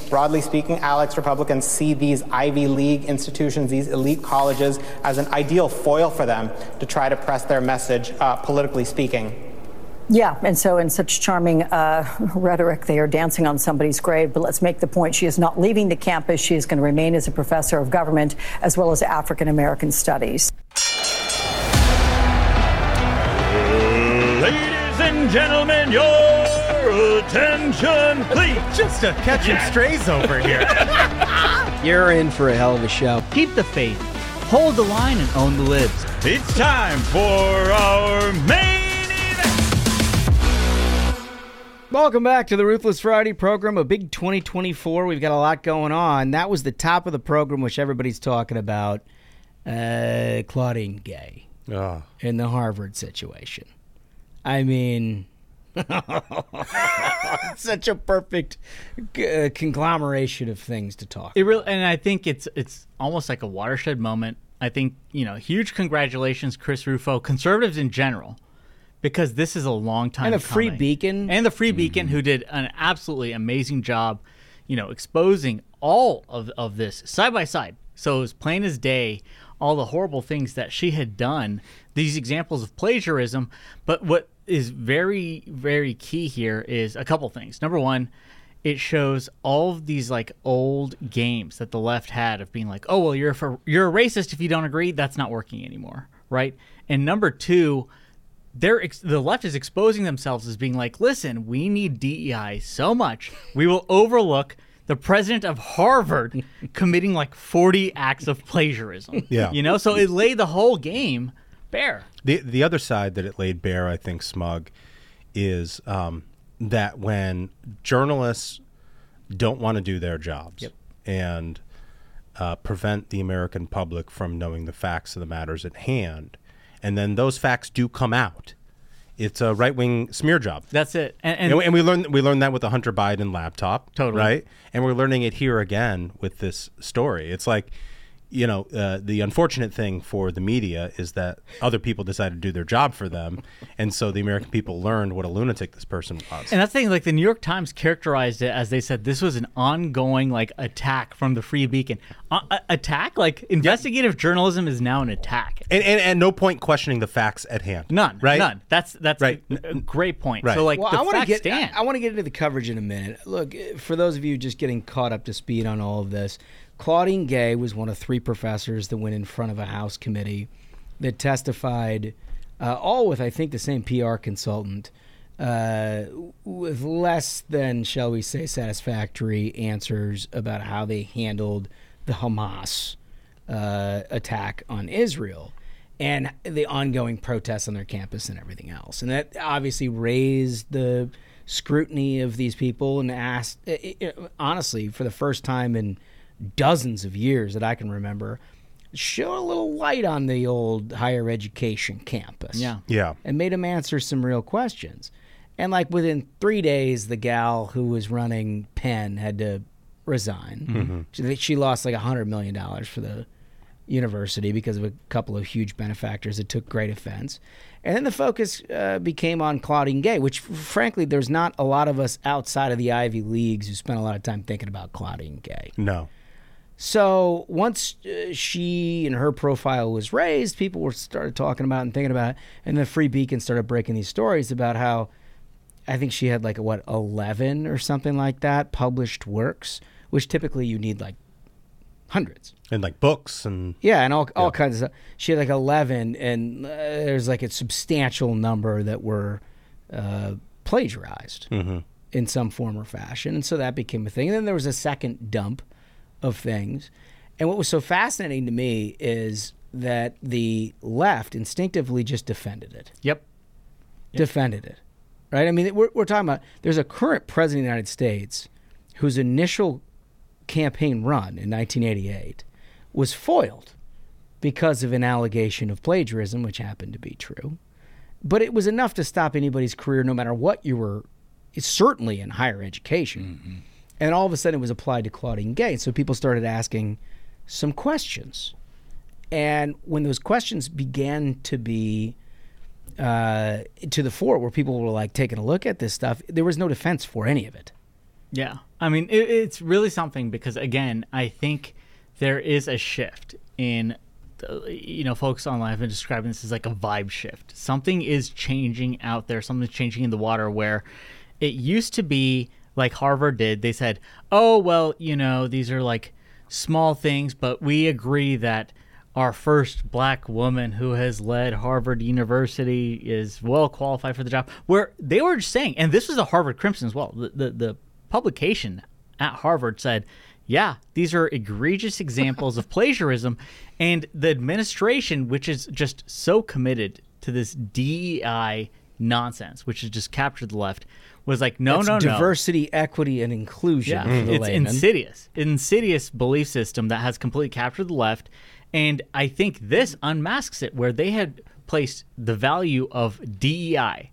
broadly speaking, Alex, Republicans see these Ivy League institutions, these elite colleges, as an ideal foil for them to try to press their message, politically speaking. Yeah, and so in such charming rhetoric, they are dancing on somebody's grave. But let's make the point. She is not leaving the campus. She is going to remain as a professor of government as well as African-American studies. Ladies and gentlemen, your attention, please. Just a catching strays over here. You're in for a hell of a show. Keep the faith, hold the line, and own the libs. It's time for our main. Welcome back to the Ruthless Friday program, a big 2024. We've got a lot going on. That was the top of the program, which everybody's talking about, Claudine Gay in the Harvard situation. I mean, such a perfect conglomeration of things to talk about. And I think it's almost like a watershed moment. I think, huge congratulations, Chris Rufo, conservatives in general, because this is a long time coming. And the Free Beacon, who did an absolutely amazing job, exposing all of this side by side. So it was plain as day, all the horrible things that she had done, these examples of plagiarism. But what is very, very key here is a couple things. Number one, it shows all of these old games that the left had of being like, oh, well, you're a racist if you don't agree. That's not working anymore, right? And number two, the left is exposing themselves as being like, listen, we need DEI so much, we will overlook the president of Harvard committing 40 acts of plagiarism. Yeah. So it laid the whole game bare. The other side that it laid bare, I think, Smug, is that when journalists don't want to do their jobs and prevent the American public from knowing the facts of the matters at hand, and then those facts do come out, it's a right-wing smear job. That's it. And we learned that with the Hunter Biden laptop. Totally. Right? And we're learning it here again with this story. It's like, the unfortunate thing for the media is that other people decided to do their job for them. And so the American people learned what a lunatic this person was. And that's the thing, the New York Times characterized it as they said this was an ongoing, attack from the Free Beacon. Attack? Investigative journalism is now an attack. And no point questioning the facts at hand. None. Right? None. That's right. a great point. Right. So, Well, the facts stand. I want to get into the coverage in a minute. Look, for those of you just getting caught up to speed on all of this, Claudine Gay was one of 3 professors that went in front of a House committee that testified, all with, I think, the same PR consultant, with less than, shall we say, satisfactory answers about how they handled the Hamas attack on Israel and the ongoing protests on their campus and everything else. And that obviously raised the scrutiny of these people and asked, honestly, for the first time in dozens of years that I can remember, show a little light on the old higher education campus. Yeah. And made them answer some real questions. And within 3 days, the gal who was running Penn had to resign. Mm-hmm. She lost $100 million for the university because of a couple of huge benefactors that took great offense. And then the focus became on Claudine Gay, which, frankly, there's not a lot of us outside of the Ivy Leagues who spent a lot of time thinking about Claudine Gay. No. So once she and her profile was raised, people started talking about it and thinking about it. And the Free Beacon started breaking these stories about how I think she had 11 or something like that published works, which typically you need hundreds. And books and... Yeah, and all kinds of stuff. She had 11, and there's a substantial number that were plagiarized in some form or fashion. And so that became a thing. And then there was a second dump of things. And what was so fascinating to me is that the left instinctively just defended it. Yep. Defended it. Right? I mean, we're talking about, there's a current president of the United States whose initial campaign run in 1988 was foiled because of an allegation of plagiarism, which happened to be true. But it was enough to stop anybody's career, no matter what you were, certainly in higher education. Mm-hmm. And all of a sudden it was applied to Claudine Gay. So people started asking some questions. And when those questions began to be to the fore, where people were taking a look at this stuff, there was no defense for any of it. Yeah. I mean, it's really something because, again, I think there is a shift in, folks online have been describing this as like a vibe shift. Something is changing out there. Something's changing in the water where it used to be like Harvard did. They said, oh, well, these are like small things, but we agree that our first black woman who has led Harvard University is well qualified for the job. Where they were just saying, and this was a Harvard Crimson as well, the publication at Harvard said, yeah, these are egregious examples of plagiarism. And the administration, which is just so committed to this DEI nonsense, which has just captured the left, was like, no. Diversity, equity, and inclusion. Yeah, for the it's layman. insidious belief system that has completely captured the left. And I think this unmasks it, where they had placed the value of DEI,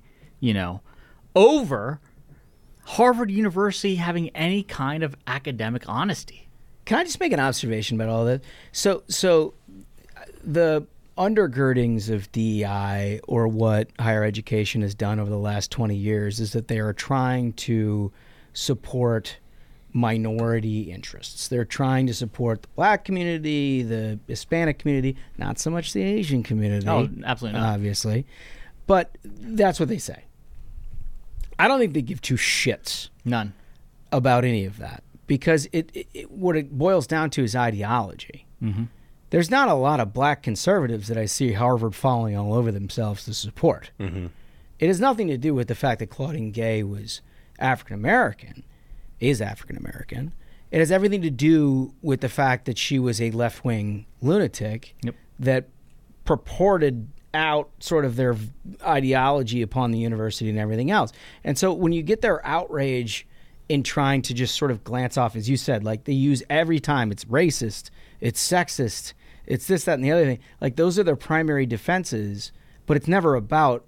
over Harvard University having any kind of academic honesty. Can I just make an observation about all that? So the undergirdings of DEI, or what higher education has done over the last 20 years, is that they are trying to support minority interests. They're trying to support the black community, the Hispanic community, not so much the Asian community. Oh, absolutely not. Obviously. But that's what they say. I don't think they give two shits. None. About any of that, because what it boils down to is ideology. Mm-hmm. There's not a lot of black conservatives that I see Harvard falling all over themselves to support. Mm-hmm. It has nothing to do with the fact that Claudine Gay was African-American, is African-American. It has everything to do with the fact that she was a left-wing lunatic that purported out sort of their ideology upon the university and everything else. And so when you get their outrage in trying to just sort of glance off, as you said, like they use every time, it's racist, it's sexist, it's this, that, and the other thing. Like those are their primary defenses, but it's never about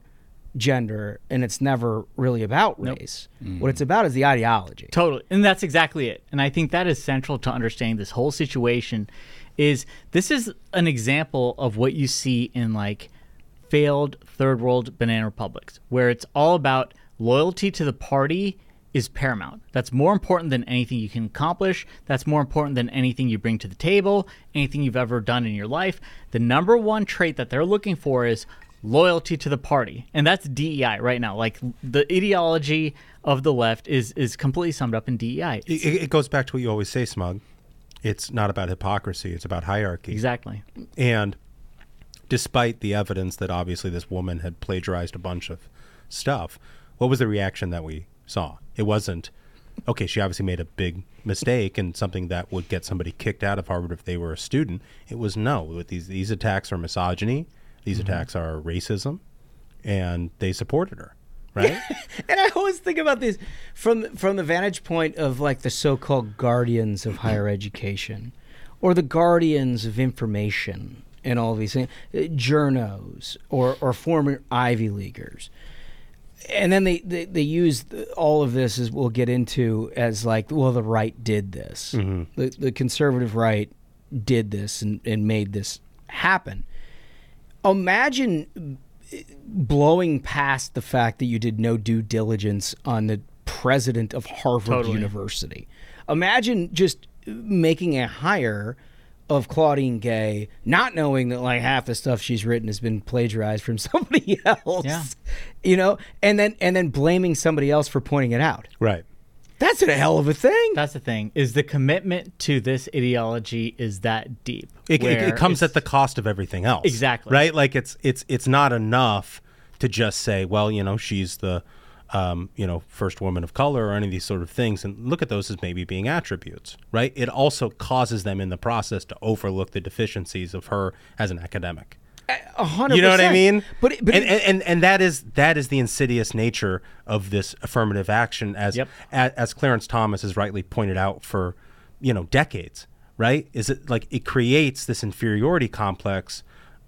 gender and it's never really about race. Mm-hmm. What it's about is the ideology. Totally. And that's exactly it. And I think that is central to understanding this whole situation. This is an example of what you see in like failed third world banana republics, where it's all about loyalty to the party is paramount. That's more important than anything you can accomplish. That's more important than anything you bring to the table, anything you've ever done in your life. The number one trait that they're looking for is loyalty to the party. And that's DEI right now. Like the ideology of the left is completely summed up in DEI. It goes back to what you always say, Smug. It's not about hypocrisy. It's about hierarchy. Exactly. And despite the evidence that obviously this woman had plagiarized a bunch of stuff, what was the reaction that we saw? It wasn't, okay, she obviously made a big mistake and something that would get somebody kicked out of Harvard if they were a student. It was no. With these attacks are misogyny. These attacks are racism. And they supported her. Right? And I always think about this from the vantage point of like the so-called guardians of higher education or the guardians of information and all these things, journos or former Ivy Leaguers. And then they use all of this, as we'll get into, as like, well, the right did this. Mm-hmm. The conservative right did this and made this happen. Imagine blowing past the fact that you did no due diligence on the president of Harvard University. Imagine just making a hire of Claudine Gay, not knowing that like half the stuff she's written has been plagiarized from somebody else. Yeah. And then blaming somebody else for pointing it out. Right. That's a hell of a thing. That's the thing, is the commitment to this ideology is that deep. It comes at the cost of everything else. Exactly. Right? Like it's not enough to just say, well, she's the first woman of color or any of these sort of things, and look at those as maybe being attributes, right? It also causes them in the process to overlook the deficiencies of her as an academic. 100%. You know what I mean? But that is the insidious nature of this affirmative action, as Clarence Thomas has rightly pointed out for decades. Right? Is it like it creates this inferiority complex,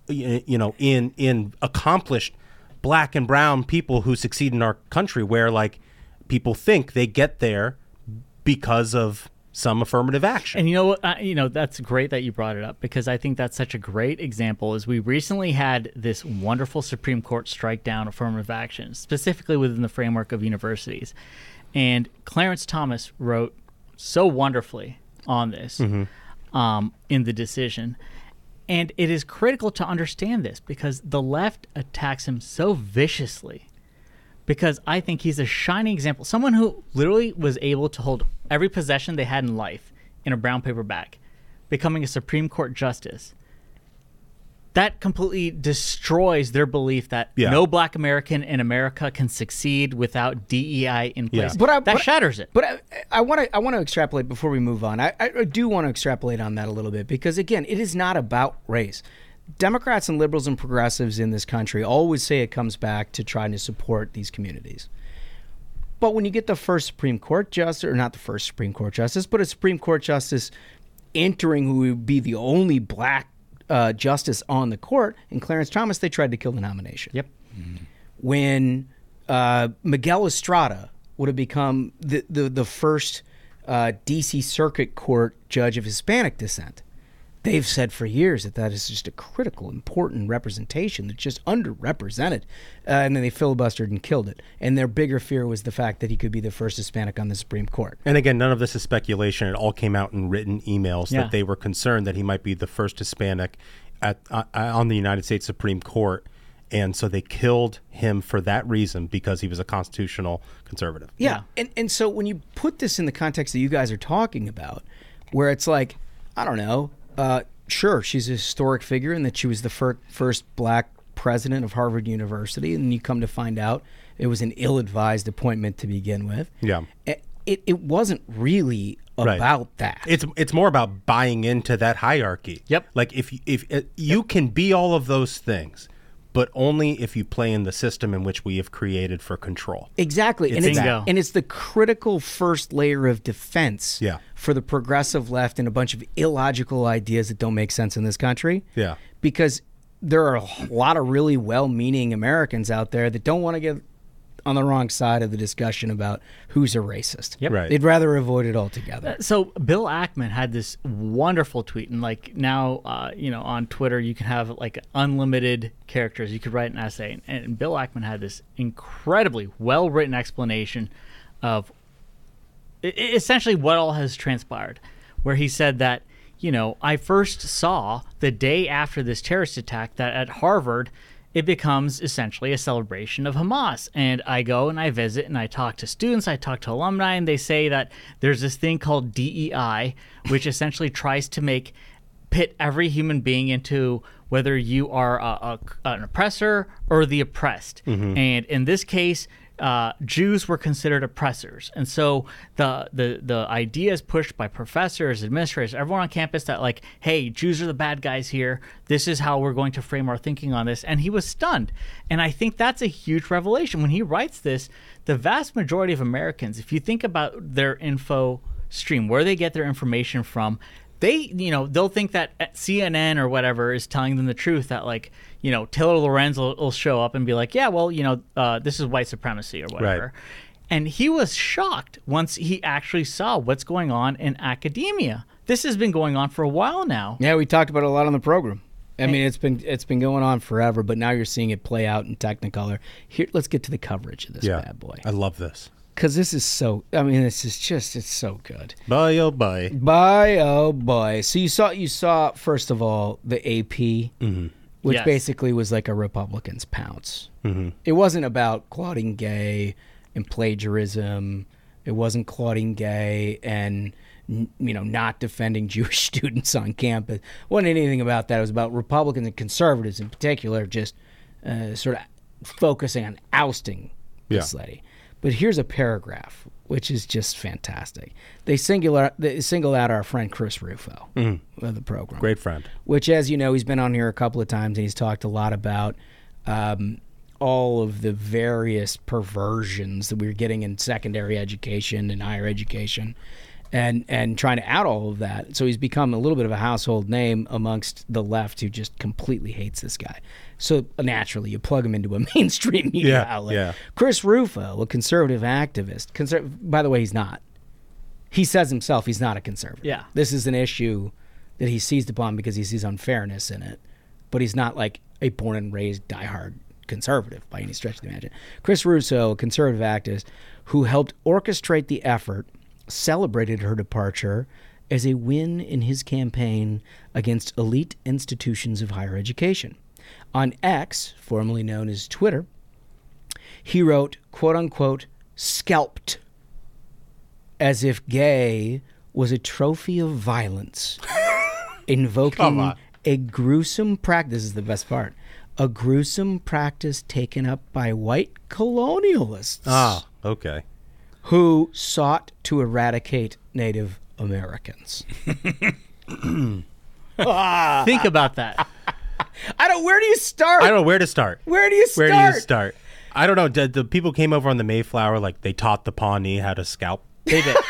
in accomplished black and brown people who succeed in our country, where like people think they get there because of some affirmative action. And that's great that you brought it up, because I think that's such a great example. Is we recently had this wonderful Supreme Court strike down affirmative action, specifically within the framework of universities. And Clarence Thomas wrote so wonderfully on this in the decision. And it is critical to understand this because the left attacks him so viciously, because I think he's a shining example. Someone who literally was able to hold every possession they had in life in a brown paper bag, becoming a Supreme Court justice. That completely destroys their belief that no black American in America can succeed without DEI in place. That shatters it. But I want to extrapolate before we move on. I do want to extrapolate on that a little bit because, again, it is not about race. Democrats and liberals and progressives in this country always say it comes back to trying to support these communities. But when you get the first Supreme Court justice, or not the first Supreme Court justice, but a Supreme Court justice entering who would be the only black justice on the court, in Clarence Thomas, they tried to kill the nomination. Yep. When Miguel Estrada would have become the first D.C. Circuit Court judge of Hispanic descent, they've said for years that is just a critical, important representation that's just underrepresented. And then they filibustered and killed it. And their bigger fear was the fact that he could be the first Hispanic on the Supreme Court. And again, none of this is speculation. It all came out in written emails that they were concerned that he might be the first Hispanic on the United States Supreme Court. And so they killed him for that reason, because he was a constitutional conservative. Yeah. And so when you put this in the context that you guys are talking about, where it's like, I don't know, sure, she's a historic figure in that she was the first black president of Harvard University, and you come to find out it was an ill-advised appointment to begin with. Yeah. It wasn't really about that. It's more about buying into that hierarchy. Yep. Like if you can be all of those things, but only if you play in the system in which we have created for control. Exactly. And it's the critical first layer of defense for the progressive left and a bunch of illogical ideas that don't make sense in this country. Yeah. Because there are a lot of really well-meaning Americans out there that don't want to get on the wrong side of the discussion about who's a racist. Yep. Right. They'd rather avoid it altogether. So Bill Ackman had this wonderful tweet, and like now, on Twitter you can have like unlimited characters. You could write an essay, and Bill Ackman had this incredibly well-written explanation of essentially what all has transpired, where he said that, I first saw the day after this terrorist attack that at Harvard it becomes essentially a celebration of Hamas. And I go and I visit and I talk to students, I talk to alumni, and they say that there's this thing called DEI, which essentially tries to pit every human being into whether you are an oppressor or the oppressed. Mm-hmm. And in this case, Jews were considered oppressors. And so the idea is pushed by professors, administrators, everyone on campus that like, hey, Jews are the bad guys here. This is how we're going to frame our thinking on this. And he was stunned. And I think that's a huge revelation. When he writes this, the vast majority of Americans, if you think about their info stream, where they get their information from, they'll think that CNN or whatever is telling them the truth, that like, Taylor Lorenz will show up and be like, yeah, well, this is white supremacy or whatever. Right. And he was shocked once he actually saw what's going on in academia. This has been going on for a while now. Yeah, we talked about it a lot on the program. I mean, it's been going on forever, but now you're seeing it play out in Technicolor. Here, let's get to the coverage of this bad boy. I love this. Because this is so, it's so good. Bye, oh, bye. Bye, oh, boy. So you saw first of all, the AP, which basically was like a Republican's pounce. Mm-hmm. It wasn't about Claudine Gay and plagiarism. It wasn't Claudine Gay and, not defending Jewish students on campus. It wasn't anything about that. It was about Republicans and conservatives in particular, just sort of focusing on ousting this lady. But here's a paragraph, which is just fantastic. They single out our friend Chris Rufo of the program. Great friend. Which, as you know, he's been on here a couple of times, and he's talked a lot about all of the various perversions that we're getting in secondary education and higher education, and trying to out all of that. So he's become a little bit of a household name amongst the left, who just completely hates this guy. So naturally, you plug him into a mainstream media outlet. Yeah. Chris Rufo, a conservative activist. By the way, he's not. He says himself he's not a conservative. Yeah. This is an issue that he seized upon because he sees unfairness in it. But he's not like a born and raised diehard conservative by any stretch of the imagination. Chris Russo, a conservative activist who helped orchestrate the effort, celebrated her departure as a win in his campaign against elite institutions of higher education. On X, formerly known as Twitter, he wrote, quote unquote, scalped, as if Gay was a trophy of violence, invoking a gruesome practice. This is the best part. A gruesome practice taken up by white colonialists. Ah, okay. Who sought to eradicate Native Americans. Think about that. Where do you start? I don't know where to start. Where do you start? Where do you start? I don't know. Did the people came over on the Mayflower, like they taught the Pawnee how to scalp? They did.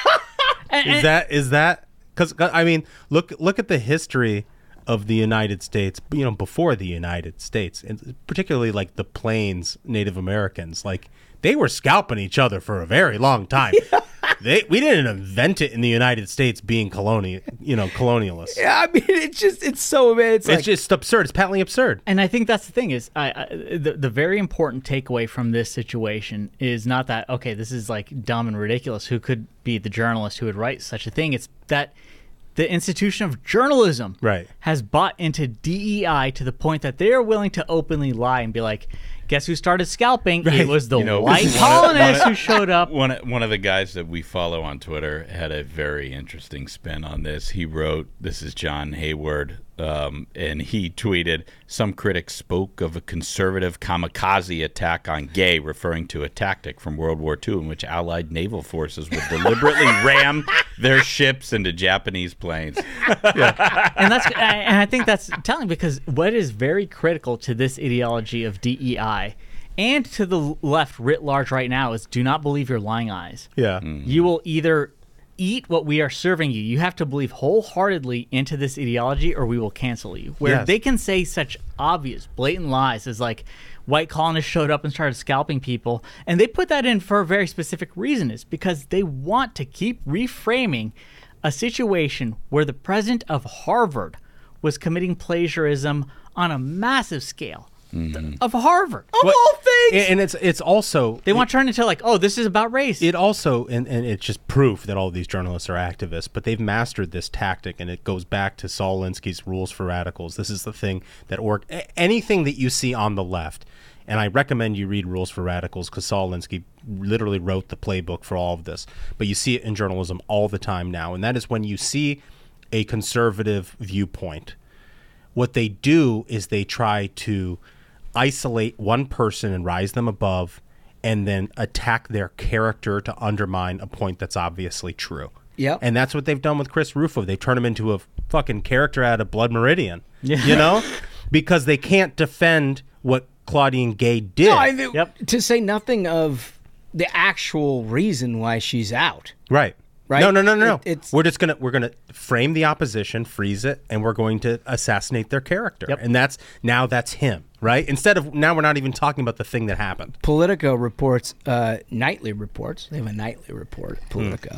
Is that because I mean, look at the history of the United States, before the United States, and particularly like the Plains Native Americans, like they were scalping each other for a very long time. Yeah. We didn't invent it in the United States being colonialists. Yeah, I mean, it's so bad. It's just absurd. It's patently absurd. And I think that's the thing is, the very important takeaway from this situation is not that, okay, this is like dumb and ridiculous. Who could be the journalist who would write such a thing? It's that the institution of journalism has bought into DEI to the point that they are willing to openly lie and be like, guess who started scalping? Right. It was the white colonists who showed up. One of the guys that we follow on Twitter had a very interesting spin on this. He wrote, this is John Hayward, and he tweeted, some critics spoke of a conservative kamikaze attack on Gay, referring to a tactic from World War II in which Allied naval forces would deliberately ram their ships into Japanese planes. Yeah. And I think that's telling, because what is very critical to this ideology of DEI and to the left writ large right now is do not believe your lying eyes. Yeah. Mm-hmm. You will either eat what we are serving you. You have to believe wholeheartedly into this ideology or we will cancel you. Where they can say such obvious, blatant lies as like white colonists showed up and started scalping people. And they put that in for a very specific reason, is because they want to keep reframing a situation where the president of Harvard was committing plagiarism on a massive scale. Mm-hmm. Of Harvard, of all things, and it's also they want to turn it into like, oh, this is about race. It also and it's just proof that all of these journalists are activists, but they've mastered this tactic, and it goes back to Saul Alinsky's Rules for Radicals. This is the thing that anything that you see on the left, and I recommend you read Rules for Radicals because Saul Alinsky literally wrote the playbook for all of this. But you see it in journalism all the time now, and that is when you see a conservative viewpoint, what they do is they try to isolate one person and rise them above and then attack their character to undermine a point that's obviously true. Yeah. And that's what they've done with Chris Rufo. They turn him into a fucking character out of Blood Meridian. Yeah. Because they can't defend what Claudine Gay did. No, to say nothing of the actual reason why she's out. Right. Right? No. We're gonna frame the opposition, freeze it, and we're going to assassinate their character. Yep. And that's him, right? Instead of now, we're not even talking about the thing that happened. Politico reports nightly reports. They have a nightly report. Politico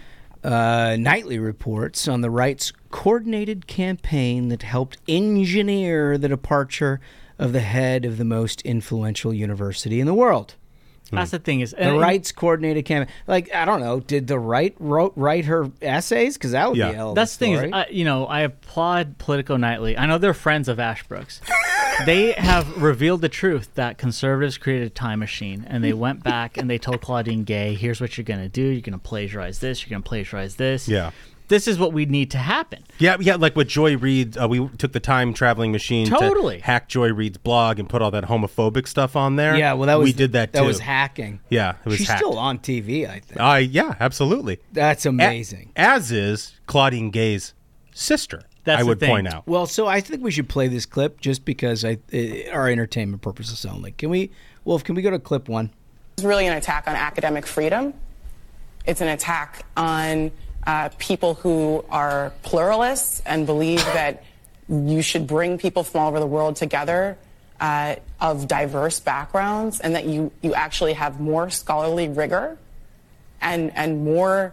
nightly reports on the right's coordinated campaign that helped engineer the departure of the head of the most influential university in the world. That's the thing is the right's coordinated campaign. Like, I don't know, did the right write her essays? Because that would be a hell of a story. That's the thing is, I applaud Politico Nightly. I know they're friends of Ashbrook's. They have revealed the truth that conservatives created a time machine, and they went back and they told Claudine Gay, here's what you're going to do. You're going to plagiarize this. You're going to plagiarize this. Yeah. This is what we need to happen. Yeah, like with Joy Reid, we took the time traveling machine to hack Joy Reid's blog and put all that homophobic stuff on there. Yeah, well, we did that too. That was hacking. Yeah, it was She's hacked. still on TV, I think. Yeah, absolutely. That's amazing. As is Claudine Gay's sister. I would point out. Well, so I think we should play this clip just because our entertainment purposes only. Can we go to clip one? It's really an attack on academic freedom. It's an attack on people who are pluralists and believe that you should bring people from all over the world together of diverse backgrounds, and that you actually have more scholarly rigor and more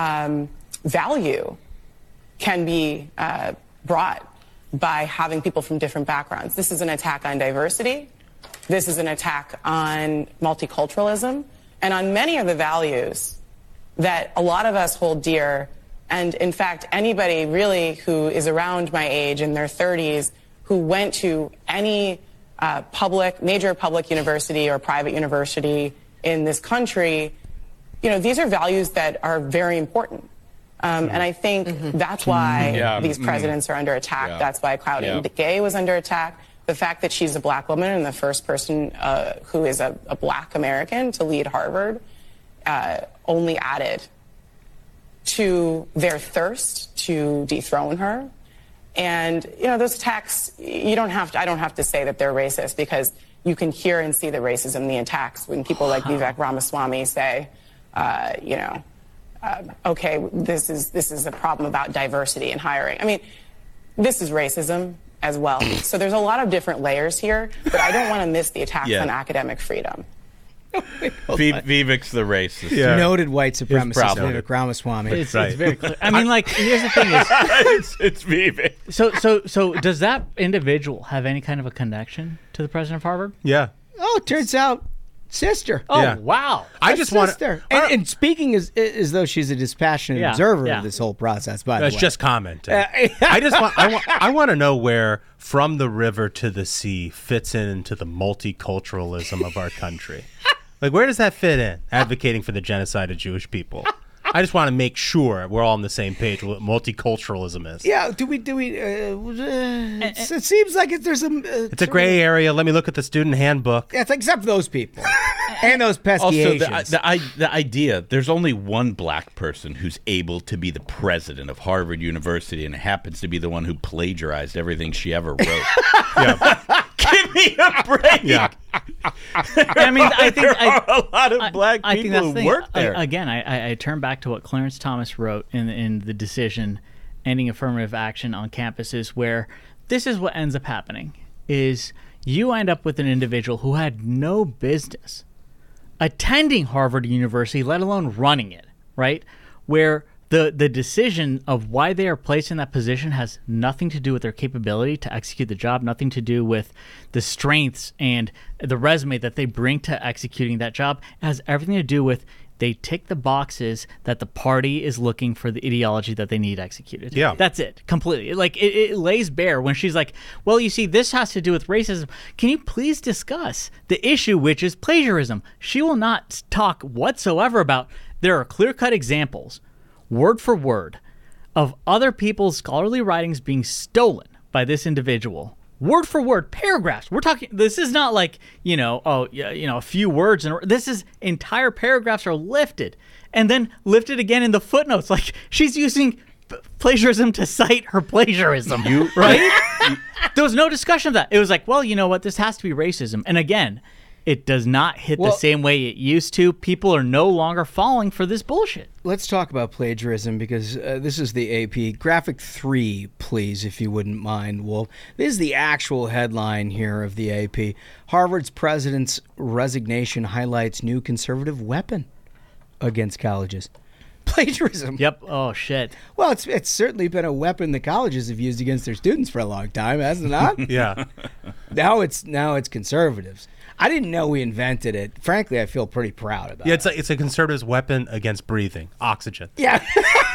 value can be brought by having people from different backgrounds. This is an attack on diversity. this is an attack on multiculturalism and on many of the values that a lot of us hold dear. And in fact, anybody really who is around my age in their 30s who went to any major public university or private university in this country, these are values that are very important. And I think that's why these presidents are under attack. Yeah. That's why Claudine Gay was under attack. The fact that she's a black woman and the first person who is a black American to lead Harvard only added to their thirst to dethrone her. And, those attacks, I don't have to say that they're racist, because you can hear and see the racism in the attacks when people like Vivek Ramaswamy say, okay, this is a problem about diversity in hiring. I mean, this is racism as well. So there's a lot of different layers here, but I don't want to miss the attacks on academic freedom. Vivek's the racist. Yeah. Noted white supremacist Vivek Ramaswamy. It's very clear. I mean, here's the thing: is it's Vivek. So does that individual have any kind of a connection to the president of Harvard? Yeah. Oh, it turns out, sister. Oh, yeah. Wow. I just want to. And speaking as though she's a dispassionate observer of this whole process. By the way, it's just commenting. I want to know where "From the River to the Sea" fits into the multiculturalism of our country. Where does that fit in? Advocating for the genocide of Jewish people. I just want to make sure we're all on the same page with what multiculturalism is. Yeah. Do we? It seems like there's it's a gray area. Let me look at the student handbook. Yeah, it's except for those people and those pesky Also, Asians. the idea, there's only one black person who's able to be the president of Harvard University, and it happens to be the one who plagiarized everything she ever wrote. Give me a break. Yeah. I mean, I think there are a lot of black people who work there. Again, I turn back to what Clarence Thomas wrote in the decision ending affirmative action on campuses, where this is what ends up happening: is you end up with an individual who had no business attending Harvard University, let alone running it, right? Where the decision of why they are placed in that position has nothing to do with their capability to execute the job, nothing to do with the strengths and the resume that they bring to executing that job. It has everything to do with they tick the boxes that the party is looking for the ideology that they need executed. Yeah. That's it, completely. It lays bare when she's like, well, you see, this has to do with racism. Can you please discuss the issue, which is plagiarism? She will not talk whatsoever about, there are clear-cut examples, word for word, of other people's scholarly writings being stolen by this individual. Word for word, paragraphs. We're talking, this is not like, a few words. This is entire paragraphs are lifted and then lifted again in the footnotes. Like, she's using plagiarism to cite her plagiarism, right? There was no discussion of that. It was like, well, you know what? This has to be racism. And again, it does not hit the same way it used to. People are no longer falling for this bullshit. Let's talk about plagiarism, because this is the AP. Graphic 3, please, if you wouldn't mind, Wolf. This is the actual headline here of the AP. Harvard's president's resignation highlights new conservative weapon against colleges. Plagiarism. Yep. Oh, shit. Well, it's certainly been a weapon the colleges have used against their students for a long time, hasn't it not? Yeah. Now it's conservatives. I didn't know we invented it. Frankly, I feel pretty proud about it. Yeah, it's a conservative's weapon against breathing. Oxygen. Yeah.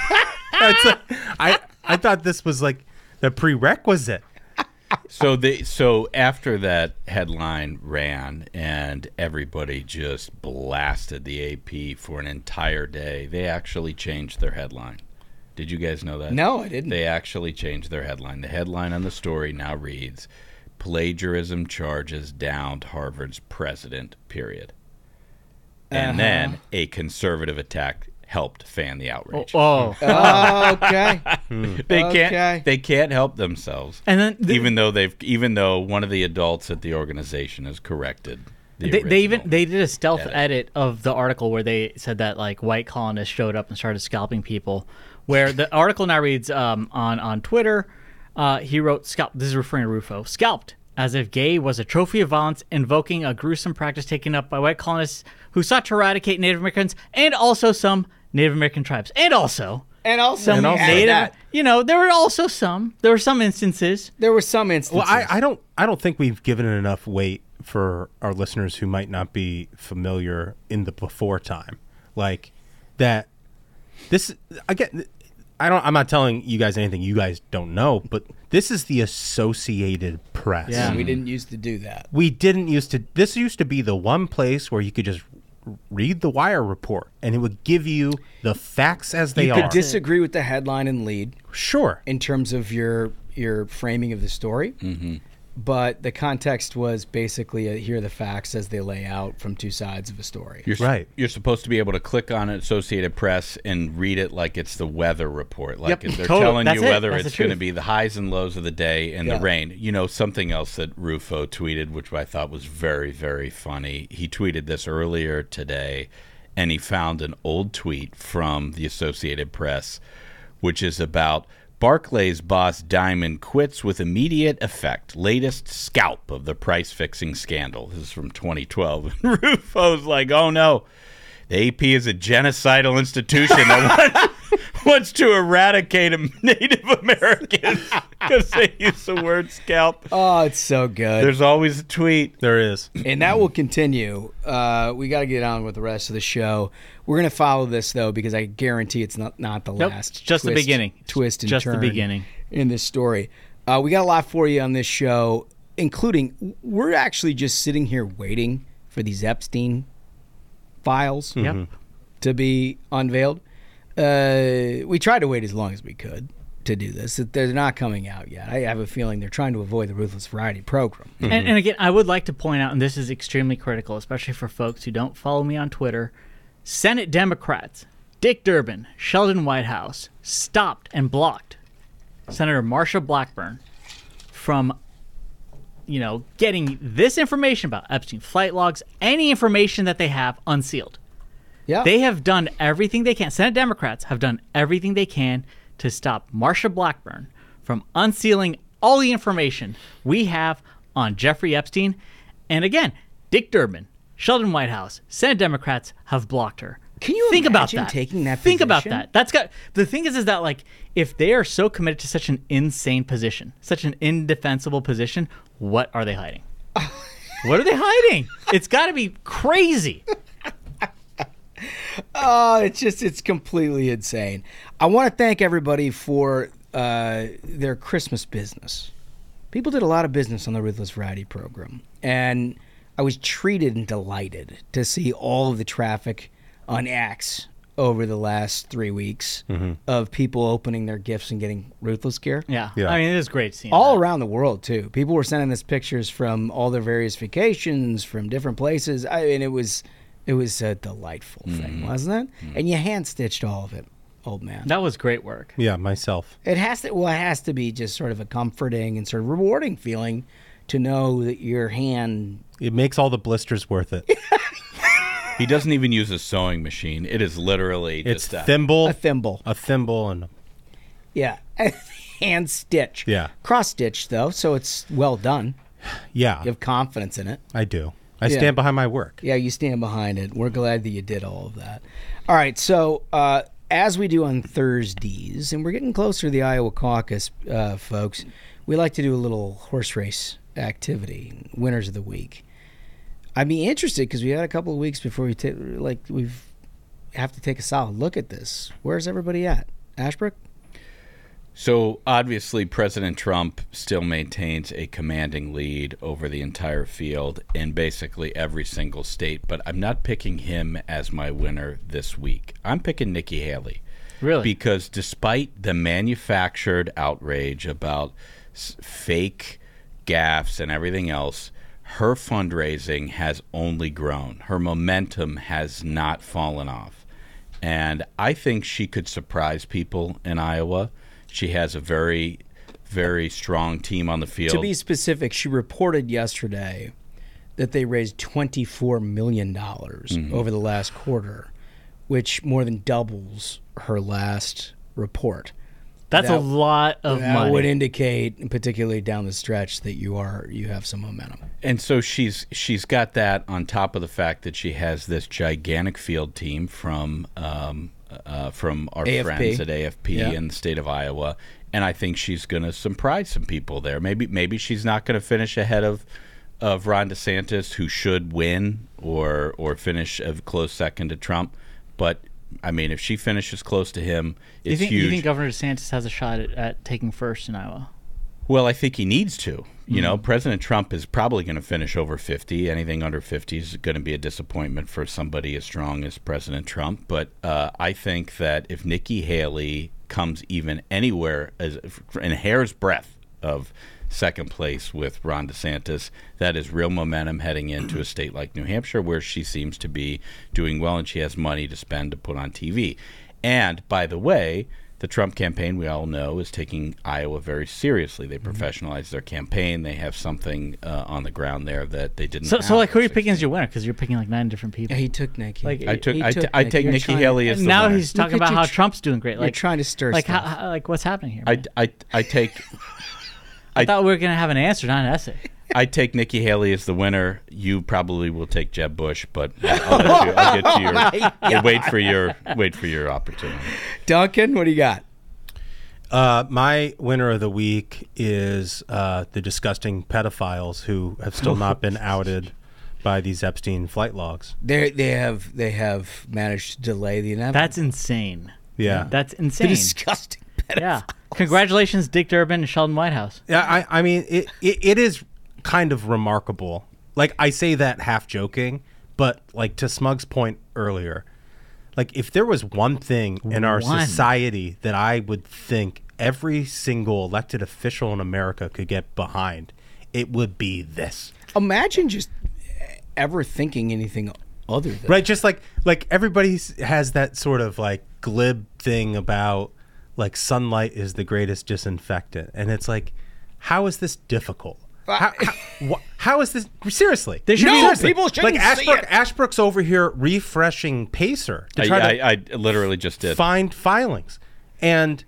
I thought this was like the prerequisite. So after that headline ran and everybody just blasted the AP for an entire day, they actually changed their headline. Did you guys know that? No, I didn't. They actually changed their headline. The headline on the story now reads, "Plagiarism charges downed Harvard's president, period." And then a conservative attack helped fan the outrage. Okay. They can't help themselves. And then even though one of the adults at the organization has corrected they did a stealth edit of the article where they said that white colonists showed up and started scalping people. Where the article now reads on Twitter, he wrote, this is referring to Rufo, scalped as if gay was a trophy of violence, invoking a gruesome practice taken up by white colonists who sought to eradicate Native Americans and also some Native American tribes. And also, And also, some add native. that. There were also some. There were some instances. There were some instances. Well, I don't think we've given it enough weight for our listeners who might not be familiar in the before time, like that. This again. I'm not telling you guys anything you guys don't know, but this is the Associated Press. Yeah. We didn't used to do that. We didn't used to. This used to be the one place where you could just read the Wire report, and it would give you the facts as they You are. could disagree with the headline and lead Sure. in terms of your framing of the story, but the context was basically here are the facts as they lay out from two sides of a story. Right. You're supposed to be able to click on Associated Press and read it like it's the weather report. Like they're Totally. telling That's you it. whether That's it's the going to truth. be the highs and lows of the day and Yeah. the rain. Something else that Rufo tweeted, which I thought was very, very funny. He tweeted this earlier today, and he found an old tweet from the Associated Press, which is about Barclays boss Diamond quits with immediate effect. Latest scalp of the price-fixing scandal. This is from 2012. And Rufo's like, oh no, the AP is a genocidal institution that wants to eradicate Native Americans because they use the word scalp. Oh, it's so good. There's always a tweet. There is. And that will continue. We got to get on with the rest of the show. We're going to follow this, though, because I guarantee it's not the Nope, last. just the beginning. Twist and Just the turn beginning. in this story. We got a lot for you on this show, including we're actually just sitting here waiting for these Epstein files to be unveiled. We tried to wait as long as we could to do this. They're not coming out yet. I have a feeling they're trying to avoid the Ruthless Variety program. And again, I would like to point out, and this is extremely critical, especially for folks who don't follow me on Twitter, Senate Democrats, Dick Durbin, Sheldon Whitehouse, stopped and blocked Senator Marsha Blackburn from, getting this information about Epstein flight logs, any information that they have unsealed. Yeah. They have done everything they can. Senate Democrats have done everything they can to stop Marsha Blackburn from unsealing all the information we have on Jeffrey Epstein. And again, Dick Durbin, Sheldon Whitehouse, Senate Democrats have blocked her. Can you think about imagine that? taking that Think about position? that. That's got the thing is that like if they are so committed to such an insane position, such an indefensible position, what are they hiding? What are they hiding? It's got to be crazy. Oh, it's completely insane. I want to thank everybody for their Christmas business. People did a lot of business on the Ruthless Variety program, and I was treated and delighted to see all of the traffic on X over the last 3 weeks of people opening their gifts and getting Ruthless gear. Yeah. Yeah. I mean, it is great seeing All that. around the world, too. People were sending us pictures from all their various vacations, from different places. I mean, it was a delightful thing, wasn't it? And you hand-stitched all of it, old man. That was great work. Yeah, myself. It has to be just sort of a comforting and sort of rewarding feeling to know that your hand... It makes all the blisters worth it. He doesn't even use a sewing machine. It is literally It's just thimble, A thimble. and Yeah. Hand stitch. Yeah. Cross stitch, though, so it's well done. yeah, You have confidence in it. I do. I Yeah. stand behind my work. Yeah, you stand behind it. We're glad that you did all of that. All right, so as we do on Thursdays, and we're getting closer to the Iowa caucus, folks, we like to do a little horse race activity, winners of the week. I'd be interested because we had a couple of weeks before we have to take a solid look at this. Where's everybody at? Ashbrook? So obviously President Trump still maintains a commanding lead over the entire field in basically every single state, but I'm not picking him as my winner this week. I'm picking Nikki Haley. Really? Because despite the manufactured outrage about fake gaffes and everything else, her fundraising has only grown. Her momentum has not fallen off. And I think she could surprise people in Iowa. She has a very, very strong team on the field. To be specific, she reported yesterday that they raised $24 million over the last quarter, which more than doubles her last report. That's That- a lot of That money. would indicate, particularly down the stretch, that you have some momentum. And so she's got that on top of the fact that she has this gigantic field team from from our AFP. friends at AFP Yeah. in the state of Iowa, and I think she's going to surprise some people there. Maybe she's not going to finish ahead of Ron DeSantis, who should win or finish a close second to Trump. But I mean, if she finishes close to him, it's huge. You think Governor DeSantis has a shot at taking first in Iowa? Well, I think he needs to. You know, President Trump is probably going to finish over 50. Anything under 50 is going to be a disappointment for somebody as strong as President Trump. But I think that if Nikki Haley comes even anywhere in a hair's breadth of second place with Ron DeSantis, that is real momentum heading into a state like New Hampshire, where she seems to be doing well and she has money to spend to put on TV. And by the way, the Trump campaign, we all know, is taking Iowa very seriously. They professionalized their campaign. They have something on the ground there that they didn't have. So like, who are you picking as your winner? Because you're picking like 9 different people. Yeah, he took Nikki. Like, I take You're Nikki trying- Haley as and the now winner. he's talking Look at about you how tr- Trump's doing great. You're Like, trying to stir like, stuff. how, like what's happening here? man? I take I thought we were gonna have an answer, not an essay. I take Nikki Haley as the winner. You probably will take Jeb Bush, but I'll get to your we'll wait for your opportunity. Duncan, what do you got? My winner of the week is the disgusting pedophiles who have still not been outed by these Epstein flight logs. They have managed to delay the inevitable. That's insane. Yeah. That's the insane. disgusting. Yeah. Congratulations, Dick Durbin and Sheldon Whitehouse. Yeah, I mean, it is kind of remarkable. Like, I say that half joking, but like to Smug's point earlier, like if there was one thing in our society that I would think every single elected official in America could get behind, it would be this. Imagine just ever thinking anything other than Right, just like everybody has that sort of like glib thing about like sunlight is the greatest disinfectant, and it's like, how is this difficult? How is this seriously? There should No, be Seriously. people shouldn't like see it. Ashbrook's over here refreshing Pacer to try to I literally just did. find filings, and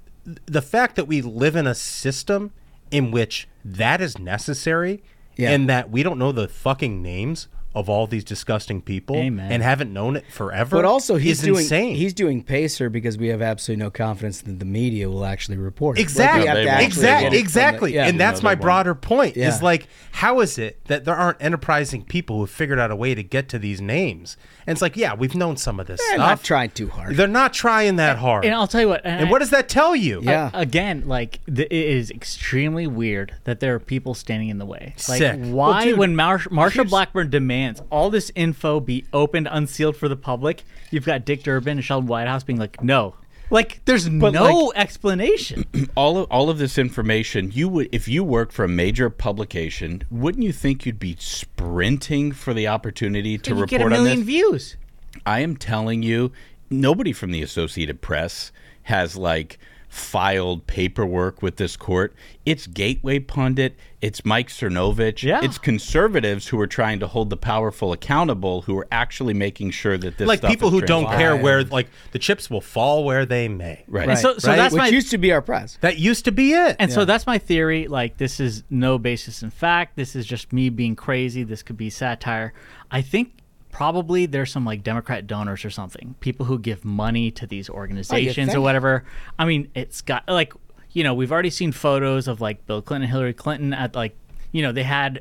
the fact that we live in a system in which that is necessary, Yeah. and that we don't know the fucking names of all these disgusting people Amen. and haven't known it forever. But also, he's is insane. doing Pacer because we have absolutely no confidence that the media will actually report it. Exactly, Like, we have to actually get it from the- exactly. yeah. And that's my broader point. Yeah. Is like, how is it that there aren't enterprising people who have figured out a way to get to these names? And it's like, yeah, we've known some of this They're stuff. not trying too hard. They're not trying that hard. And I'll tell you what. And what does that tell you? Yeah. Again, like it is extremely weird that there are people standing in the way. Like, Sick. why, Well, dude, when Marsha Blackburn demands all this info be opened, unsealed for the public, you've got Dick Durbin and Sheldon Whitehouse being like, no. Like, there's no explanation. All of this information, you would, if you worked for a major publication, wouldn't you think you'd be sprinting for the opportunity to you report get a on million this? views. I am telling you, nobody from the Associated Press has like filed paperwork with this court. It's Gateway Pundit, it's Mike Cernovich, Yeah. it's conservatives who are trying to hold the powerful accountable, who are actually making sure that this Like stuff people is who don't care transparent. where, like, the chips will fall where they may. Right. And so Right? that's Which my used to be our press. That used to be it. And so that's my theory. Like, this is no basis in fact. This is just me being crazy. This could be satire. I think probably there's some like Democrat donors or something, people who give money to these organizations or think? whatever. I mean, it's got like, you know, we've already seen photos of like Bill Clinton and Hillary Clinton at like, you know, they had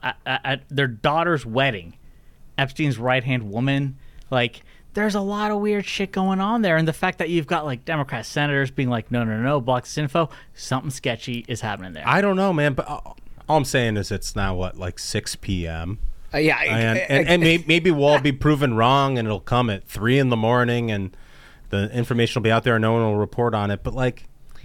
at their daughter's wedding, Epstein's right-hand woman. Like, there's a lot of weird shit going on there. And the fact that you've got like Democrat senators being like, no, block this info, something sketchy is happening there. I don't know, man. But all I'm saying is it's now, what, like 6 p.m.? Yeah. And maybe we'll all be proven wrong, and it'll come at 3 a.m, and the information will be out there and no one will report on it. But like,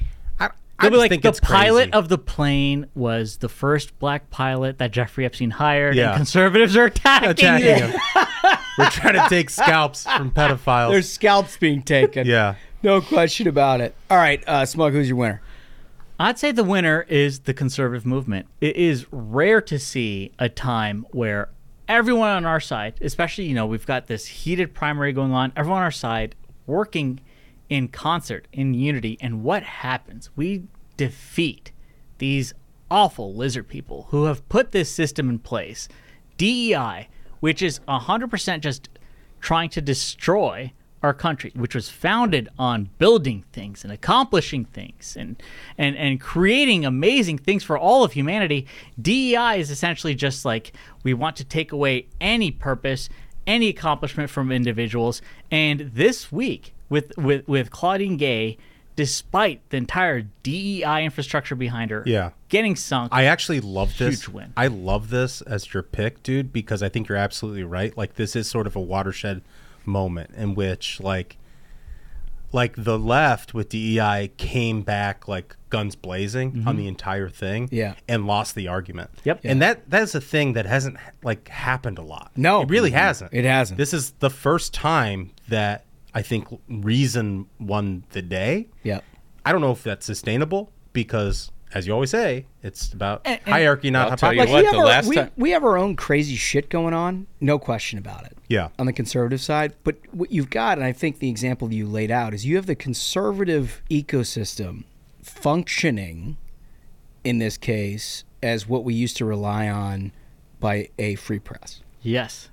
I They'll be just like, think the it's pilot crazy. of the plane was the first black pilot that Jeffrey Epstein hired, Yeah. and conservatives are attacking him. We're trying to take scalps from pedophiles. There's scalps being taken. Yeah. No question about it. All right, Smug, who's your winner? I'd say the winner is the conservative movement. It is rare to see a time where everyone on our side, especially, you know, we've got this heated primary going on, everyone on our side working in concert, in unity. And what happens? We defeat these awful lizard people who have put this system in place. DEI, which is 100% just trying to destroy our country, which was founded on building things and accomplishing things and creating amazing things for all of humanity, DEI is essentially just like, we want to take away any purpose, any accomplishment from individuals. And this week with Claudine Gay, despite the entire DEI infrastructure behind her getting sunk, I actually love this. Huge win. I love this as your pick, dude, because I think you're absolutely right. Like, this is sort of a watershed moment in which like the left with DEI came back like guns blazing on the entire thing and lost the argument. And that is a thing that hasn't like happened a lot. No, it really hasn't. It hasn't. This is the first time that I think reason won the day. I don't know if that's sustainable because, as you always say, it's about hierarchy, not hypocrisy. We have our own crazy shit going on, no question about it. On the conservative side, but what you've got, and I think the example you laid out, is you have the conservative ecosystem functioning, in this case, as what we used to rely on by a free press. Yes.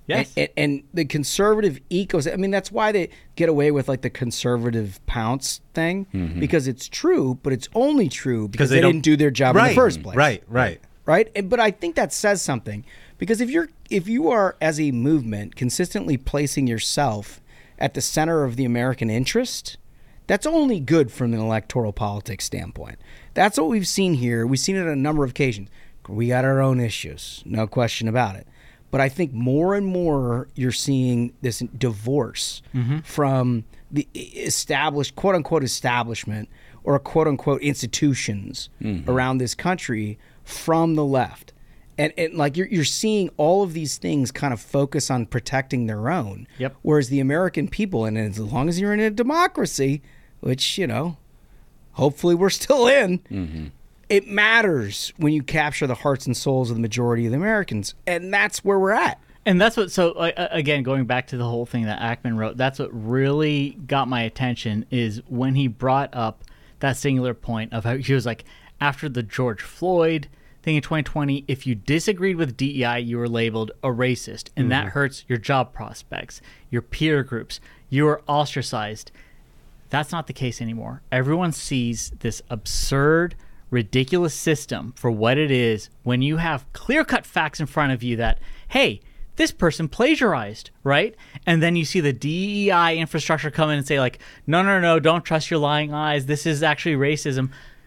And the conservative ecosystem, I mean, that's why they get away with like the conservative pounce thing, because it's true, but it's only true because they didn't do their job in the first place. Right. But I think that says something, because if you are, as a movement, consistently placing yourself at the center of the American interest, that's only good from an electoral politics standpoint. That's what we've seen here. We've seen it on a number of occasions. We got our own issues, no question about it. But I think more and more you're seeing this divorce from the established, quote unquote, establishment or quote unquote institutions around this country from the left. And like you're seeing all of these things kind of focus on protecting their own. Whereas the American people, and as long as you're in a democracy, which, you know, hopefully we're still in, it matters when you capture the hearts and souls of the majority of the Americans. And that's where we're at. And that's what, so again, going back to the whole thing that Ackman wrote, that's what really got my attention, is when he brought up that singular point of how he was like, after the George Floyd thing in 2020, if you disagreed with DEI, you were labeled a racist. And that hurts your job prospects, your peer groups, you are ostracized. That's not the case anymore. Everyone sees this absurd, ridiculous system for what it is when you have clear-cut facts in front of you that, hey, this person plagiarized, right? And then you see the DEI infrastructure come in and say like, no, don't trust your lying eyes. This is actually racism.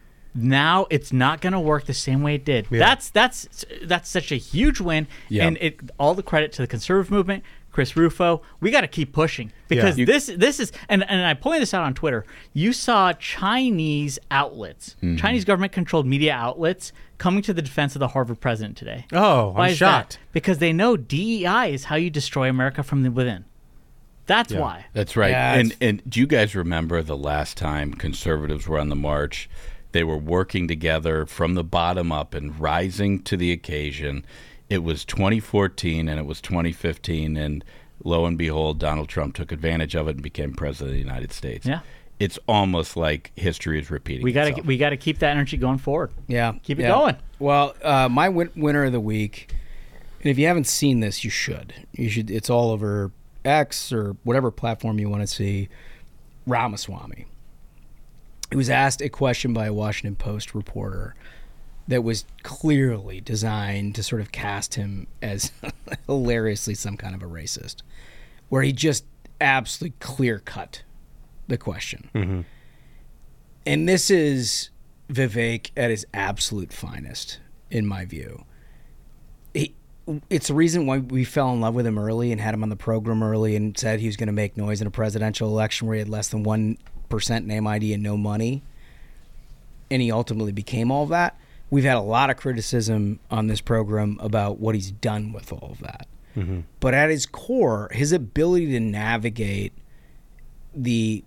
Now it's not going to work the same way it did. That's such a huge win. And all the credit to the conservative movement, Chris Rufo. We got to keep pushing, because this is, and I pointed this out on Twitter. You saw Chinese outlets, Chinese government-controlled media outlets, coming to the defense of the Harvard president today. Oh, I'm shocked. That? Because they know DEI is how you destroy America from the within. That's why. That's right. And do you guys remember the last time conservatives were on the march? They were working together from the bottom up and rising to the occasion. It was 2014 and it was 2015, and lo and behold, Donald Trump took advantage of it and became president of the United States. It's almost like history is repeating itself. We got to keep that energy going forward. Keep it going. Well, my winner of the week, and if you haven't seen this, you should. It's all over X or whatever platform you want to see. Ramaswamy. He was asked a question by a Washington Post reporter that was clearly designed to sort of cast him as hilariously some kind of a racist, where he just absolutely clear-cut the question. And this is Vivek at his absolute finest, in my view. It's the reason why we fell in love with him early and had him on the program early and said he was going to make noise in a presidential election where he had less than 1% name ID and no money. And he ultimately became all of that. We've had a lot of criticism on this program about what he's done with all of that. But at his core, his ability to navigate the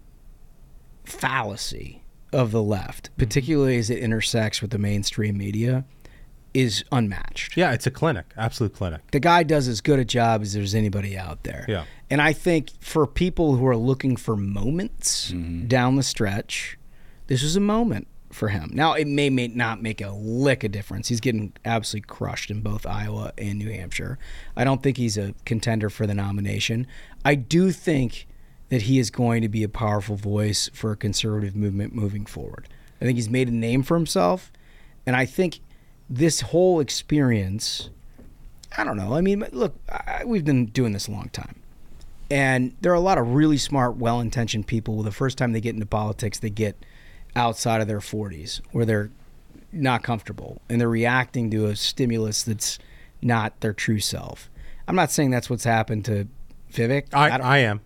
fallacy of the left, particularly as it intersects with the mainstream media, is unmatched. Yeah, it's a clinic, absolute clinic. The guy does as good a job as there's anybody out there. And I think for people who are looking for moments down the stretch, this is a moment for him. Now, it may not make a lick of difference. He's getting absolutely crushed in both Iowa and New Hampshire. I don't think he's a contender for the nomination. I do think that he is going to be a powerful voice for a conservative movement moving forward. I think he's made a name for himself, and I think this whole experience, I don't know. I mean, look, we've been doing this a long time, and there are a lot of really smart, well-intentioned people. The first time they get into politics, they get outside of their 40s, where they're not comfortable, and they're reacting to a stimulus that's not their true self. I'm not saying that's what's happened to Vivek. I am.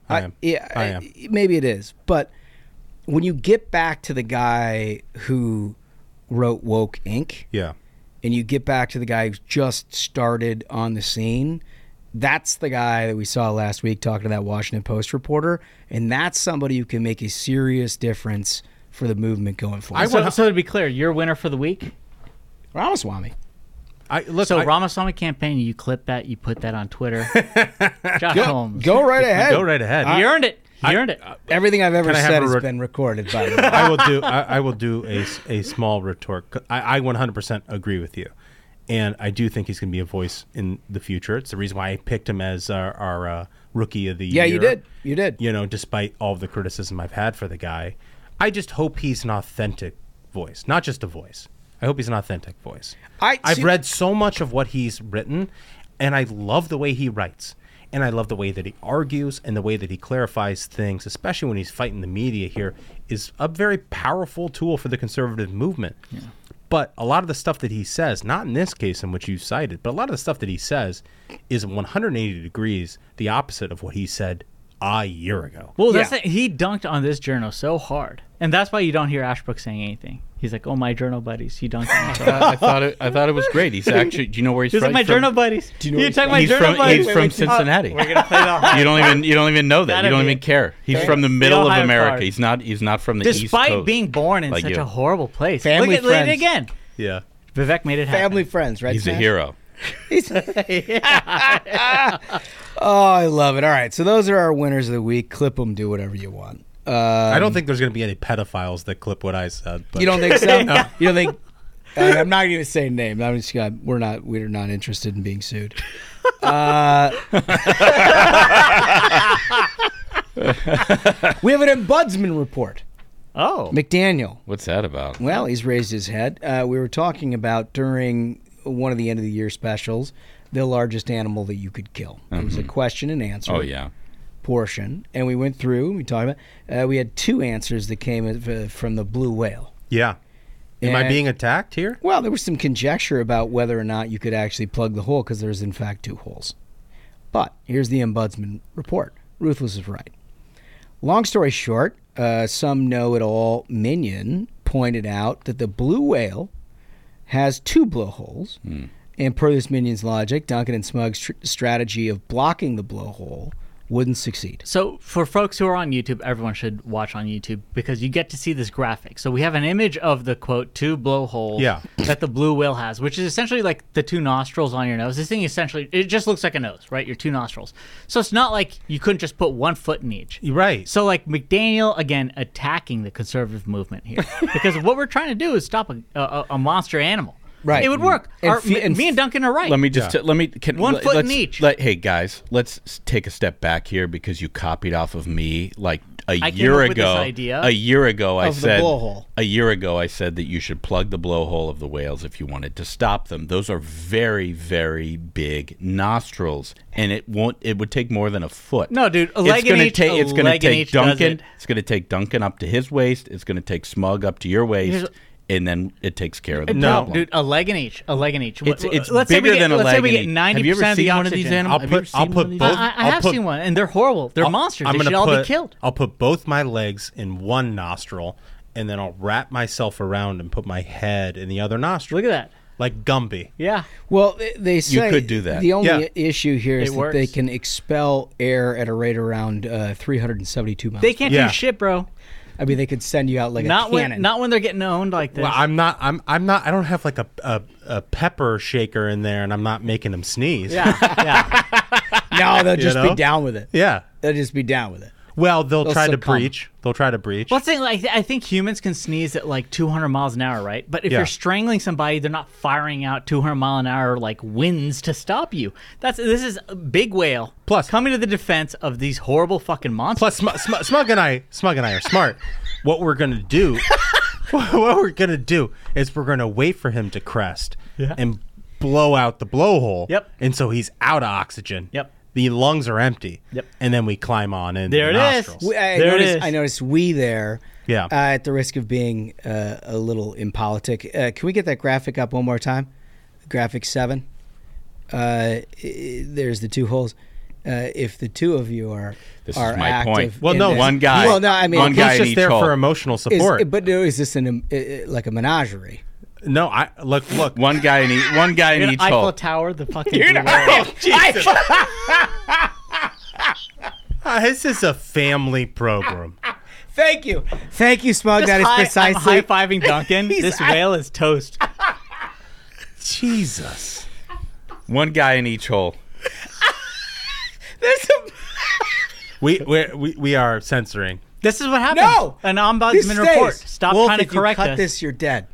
Maybe it is. But when you get back to the guy who wrote Woke Inc., Yeah. and you get back to the guy who's just started on the scene, that's the guy that we saw last week talking to that Washington Post reporter, and that's somebody who can make a serious difference for the movement going forward. So to be clear, your winner for the week? Ramaswamy. Ramaswamy campaign, you clip that, you put that on Twitter. Josh Holmes. Go right ahead. Go right ahead. He earned it. He earned it. Everything I've ever said has been recorded, by the way. I will do a small retort. I 100% agree with you, and I do think he's going to be a voice in the future. It's the reason why I picked him as our rookie of the year. Yeah, you did. You know, despite all of the criticism I've had for the guy, I just hope he's an authentic voice, not just a voice. I hope he's an authentic voice. I've read so much of what he's written, and I love the way he writes. And I love the way that he argues and the way that he clarifies things, especially when he's fighting the media here, is a very powerful tool for the conservative movement. Yeah. But a lot of the stuff that he says, not in this case in which you cited, but a lot of the stuff that he says is 180 degrees the opposite of what he said a year ago. Well, he dunked on this journal so hard. And that's why you don't hear Ashbrook saying anything. He's like, "Oh, my journal buddies." He dunked on me. I thought it was great. He's actually. Do you know where he's from? He's like, my journal buddies. Do you know talking my journal buddies? He's from Cincinnati. We're gonna play the You don't even know that. You don't even care. He's from the middle of America. He's not from the East Coast. Despite being born in like such you. a horrible place. Family Look at it friends. again. Yeah. Vivek made it happen. Family friends, right? He's Smash? a hero. Oh, I love it. All right, so those are our winners of the week. Clip them, do whatever you want. I don't think there's going to be any pedophiles that clip what I said. But. You don't think so? No. You don't think? I'm not going to say names. I'm just gonna, we're not interested in being sued. We have an ombudsman report. Oh, McDaniel. What's that about? Well, he's raised his head. We were talking about during one of the end of the year specials, the largest animal that you could kill. It was a question and answer. Oh yeah. Portion, and we went through. We talked about. We had two answers that came from the blue whale. Yeah. Am I being attacked here? Well, there was some conjecture about whether or not you could actually plug the hole because there's in fact two holes. But here's the ombudsman report. Ruthless is right. Long story short, some know-it-all minion pointed out that the blue whale has two blowholes, and per this minion's logic, Duncan and Smug's strategy of blocking the blowhole wouldn't succeed. So for folks who are on YouTube, everyone should watch on YouTube because you get to see this graphic. So we have an image of the, quote, two blowholes that the blue whale has, which is essentially like the two nostrils on your nose. This thing essentially, it just looks like a nose, right? Your two nostrils. So it's not like you couldn't just put one foot in each. Right. So like McDaniel, again, attacking the conservative movement here. Because what we're trying to do is stop a monster animal. Right. It would work. Me and Duncan are right. Let me just one foot in each. Hey guys, let's take a step back here because you copied off of me like a year ago. A year ago, I said that you should plug the blowhole of the whales if you wanted to stop them. Those are very, very big nostrils, and it would take more than a foot. No, dude, it's going to take Duncan up to his waist. It's going to take Smug up to your waist. And then it takes care of the problem. Dude, a leg in each. It's bigger than a leg in each. Have you ever seen one of these animals? I'll put both. I have seen one, and they're horrible. They're monsters. They should all be killed. I'll put both my legs in one nostril, and then I'll wrap myself around and put my head in the other nostril. Look at that. Like Gumby. Yeah. Well, they say you could do that. The only issue here is that works. they can expel air at a rate around 372 miles. They can't do shit, bro. I mean, they could send you out like a cannon. Not when they're getting owned like this. Well, I'm not. I don't have like a pepper shaker in there, and I'm not making them sneeze. Yeah. No, they'll just be down with it. Yeah. They'll just be down with it. Well, they'll try to succumb. breach. They'll try to breach. Well, I think humans can sneeze at like 200 miles an hour, right? But if Yeah. you're strangling somebody, they're not firing out 200 mile an hour like winds to stop you. This is a big whale. Plus- coming to the defense of these horrible fucking monsters. Plus, Smug and I are smart. What we're gonna do, is we're gonna wait for him to crest and blow out the blowhole. Yep. And so he's out of oxygen. Yep. The lungs are empty. Yep. And then we climb on in. There the it is. nostrils. There it is. I noticed we there. Yeah. At the risk of being a little impolitic, can we get that graphic up one more time? Graphic 7. There's the 2 holes. If the 2 of you are This are is my active point. Well, in no, this- one guy. Well, no, I mean, one He's guy in just each there hole. for emotional support. but is this like a menagerie? No, I look. One guy in each. One guy in You're each gonna Eiffel hole. Tower, the fucking. This is a family program. Thank you, Smug. That is precisely. I'm high-fiving Duncan. This whale is toast. Jesus. One guy in each hole. There's a We are censoring. This is what happens. No! An This ombudsman stays. report. Stop Wolf, trying to if you correct cut us. this, you're dead.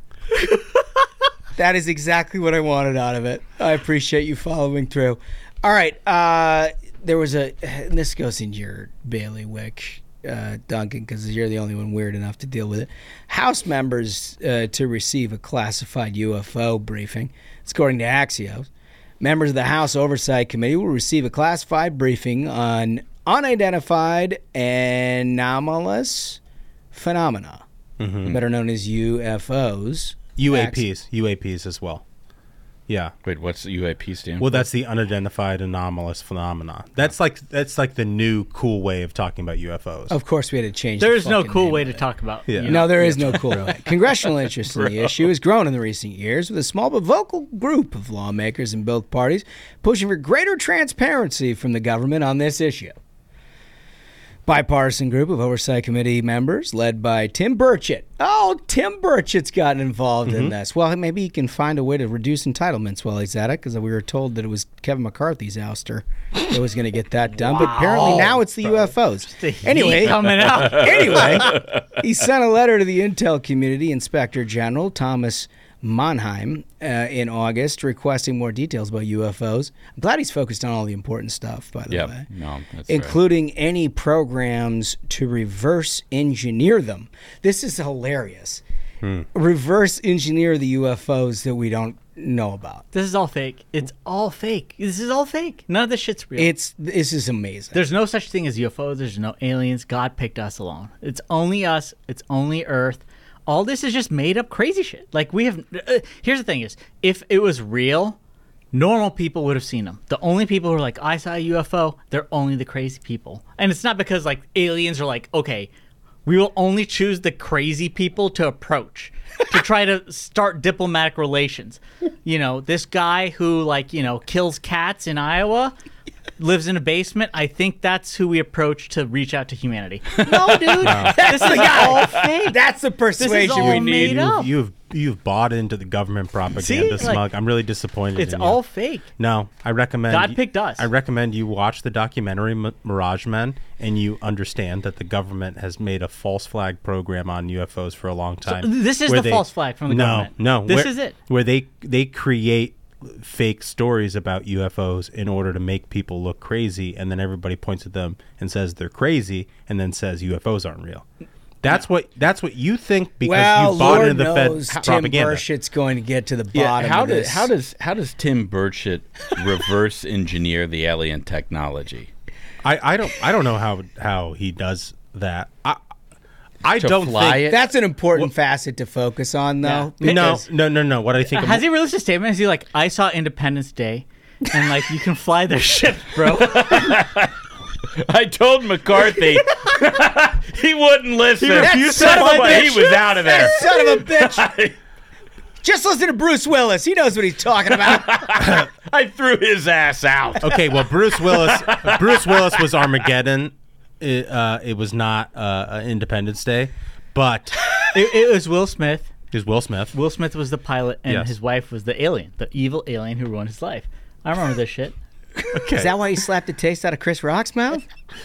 That is exactly what I wanted out of it. I appreciate you following through. All right, there was and this goes in your bailiwick, Duncan, because you're the only one weird enough to deal with it. House members to receive a classified UFO briefing. It's according to Axios. Members of the House Oversight Committee will receive a classified briefing on unidentified anomalous phenomena, better known as UFOs. UAPs as well. Yeah. Wait, what's the UAP stand? Well, that's the unidentified anomalous phenomena. That's like the new cool way of talking about UFOs. Of course, we had to change. There's the no fucking cool name way of to it. talk about. Yeah. you No, know. there is no cool way. Congressional interest in the issue has grown in the recent years, with a small but vocal group of lawmakers in both parties pushing for greater transparency from the government on this issue. Bipartisan group of Oversight Committee members led by Tim Burchett. Oh, Tim Burchett's gotten involved in this. Well, maybe he can find a way to reduce entitlements while he's at it, because we were told that it was Kevin McCarthy's ouster that was going to get that done. But apparently now it's the UFOs. Anyway, coming out. anyway, he sent a letter to the Intel Community Inspector General Thomas Monheim in August requesting more details about UFOs. I'm glad he's focused on all the important stuff, by the way. No, that's Including any programs to reverse engineer them. This is hilarious. Reverse engineer the UFOs that we don't know about. This is all fake. It's all fake. This is all fake. None of this shit's real. This is amazing. There's no such thing as UFOs. There's no aliens. God picked us alone. It's only us. It's only Earth. All this is just made up crazy shit. Like we have. Here's the thing: is if it was real, normal people would have seen them. The only people who are like, I saw a UFO. They're only the crazy people, and it's not because like aliens are like, okay, we will only choose the crazy people to approach to try to start diplomatic relations. You know, this guy who kills cats in Iowa. Lives in a basement. I think that's who we approach to reach out to humanity. No, dude, this is all fake. That's the persuasion all we need. made up. You've bought into the government propaganda, See? Like, Smug. I'm really disappointed. It's in you. all fake. No, I recommend God picked us. I recommend you watch the documentary Mirage Men, and you understand that the government has made a false flag program on UFOs for a long time. This is where the false flag from the government. No, This is it. Where they create fake stories about UFOs in order to make people look crazy, and then everybody points at them and says they're crazy, and then says UFOs aren't real. That's what you think because you bought Lord into the knows Fed Tim propaganda. Burchett's going to get to the Yeah, bottom how of does this. how does Tim Burchett reverse engineer the alien technology? I don't know how he does that. I don't fly think it? That's an important facet to focus on, though. Yeah. No. What I think Has he released a statement? Is he like, I saw Independence Day, and like you can fly their ship, bro? I told McCarthy he wouldn't listen. refused to fly But that he was out of there. Son of a bitch. Just listen to Bruce Willis. He knows what he's talking about. I threw his ass out. Okay, well, Bruce Willis was Armageddon. It was not Independence Day, but It was Will Smith. it was Will Smith. Will Smith was the pilot, and Yes. his wife was the alien, the evil alien who ruined his life. I remember this shit. Is that why he slapped the taste out of Chris Rock's mouth?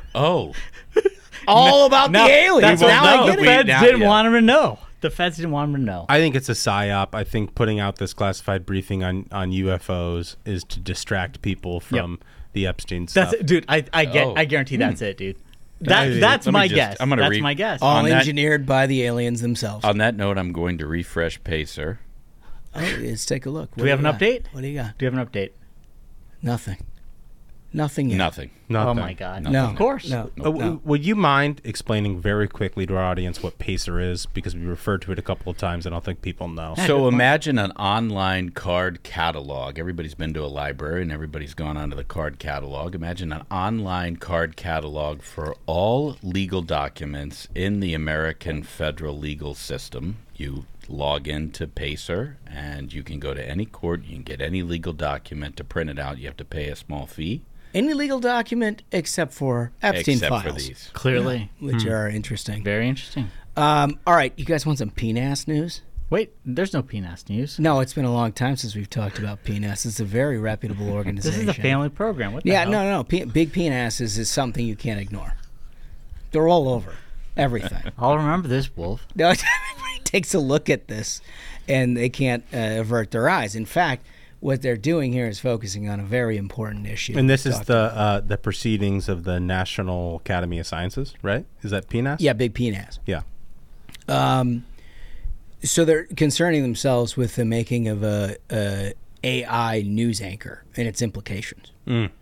Oh, All about the aliens. That's Now what I the get it. feds Now, didn't yeah. want him to know. The feds didn't want him to know. I think it's a psyop. I think putting out this classified briefing on UFOs is to distract people from the Epstein stuff. That's it, dude. I guarantee that's it, dude. That's Let me my just- guess. I'm gonna That's read- my guess. All On that- engineered by the aliens themselves. on that note, I'm going to refresh Pacer. Oh, let's take a look. Do we have an update? What do you got? Do you have an update? Nothing. Nothing yet. Nothing. Nothing. Oh my god. No. Of course. No. Would you mind explaining very quickly to our audience what Pacer is? Because we referred to it a couple of times, and I don't think people know. So imagine an online card catalog. Everybody's been to a library and everybody's gone onto the card catalog. Imagine an online card catalog for all legal documents in the American federal legal system. You log into Pacer and you can go to any court. You can get any legal document. To print it out, you have to pay a small fee. Any legal document except for Epstein Except files. for these. Clearly. Which are interesting. Very interesting. All right, you guys want some PNAS news? Wait, there's no PNAS news. No, it's been a long time since we've talked about PNAS. It's a very reputable organization. This is a family program. What the Yeah, hell? no. Big PNAS is something you can't ignore. They're all over everything. I'll remember this, Wolf. No, everybody takes a look at this, and they can't avert their eyes. In fact, what they're doing here is focusing on a very important issue. And this is the proceedings of the National Academy of Sciences, right? Is that PNAS? Yeah, big PNAS. Yeah. So they're concerning themselves with the making of a AI news anchor and its implications.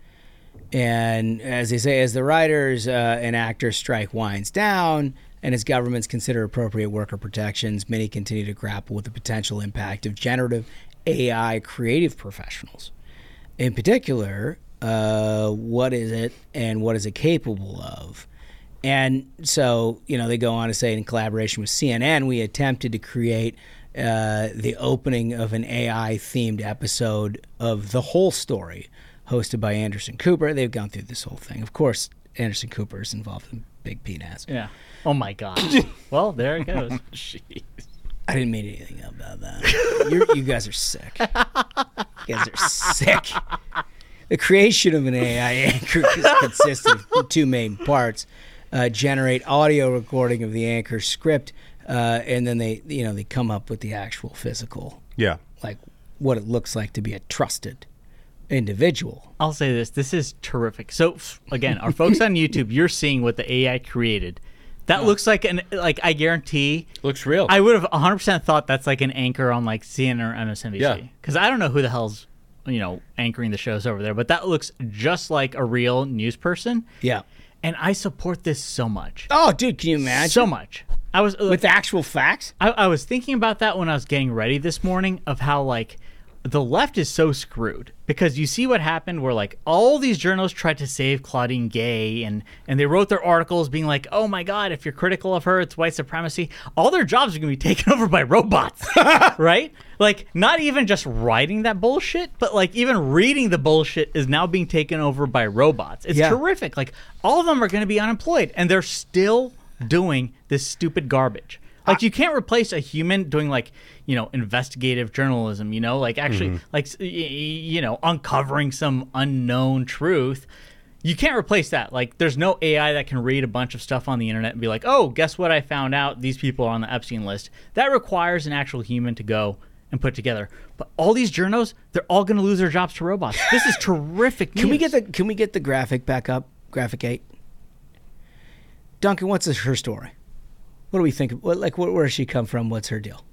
And as they say, as the writers and actors strike winds down and as governments consider appropriate worker protections, many continue to grapple with the potential impact of generative AI creative professionals. In particular, what is it and what is it capable of? And so, they go on to say, in collaboration with CNN, we attempted to create the opening of an AI-themed episode of The Whole Story, hosted by Anderson Cooper. They've gone through this whole thing. Of course, Anderson Cooper is involved in Big PNAS. Yeah. Oh my god. Well, there it goes. Jeez. I didn't mean anything about that. You guys are sick. You guys are sick. The creation of an AI anchor consists of two main parts. Generate audio recording of the anchor script, and then they come up with the actual physical, like what it looks like to be a trusted individual. I'll say this is terrific. So again, our folks on YouTube, you're seeing what the AI created. That looks like I guarantee Looks real. I would have 100% thought that's like an anchor on like CNN or MSNBC. Yeah. Because I don't know who the hell's anchoring the shows over there, but that looks just like a real news person. Yeah. And I support this so much. Oh, dude, can you imagine? So much. I was With actual facts? I was thinking about that when I was getting ready this morning of how like the left is so screwed because you see what happened where like all these journalists tried to save Claudine Gay and they wrote their articles being like, oh my God, if you're critical of her, it's white supremacy. All their jobs are going to be taken over by robots, right? Like not even just writing that bullshit, but like even reading the bullshit is now being taken over by robots. It's terrific. Like all of them are going to be unemployed and they're still doing this stupid garbage. Like you can't replace a human doing like, investigative journalism, like actually like, uncovering some unknown truth. You can't replace that. Like there's no AI that can read a bunch of stuff on the internet and be like, oh, guess what I found out? These people are on the Epstein list. That requires an actual human to go and put together. But all these journos, they're all going to lose their jobs to robots. This is terrific news. Can we get the graphic back up? Graphic 8. Duncan, what's her story? What do we think? Where does she come from? What's her deal?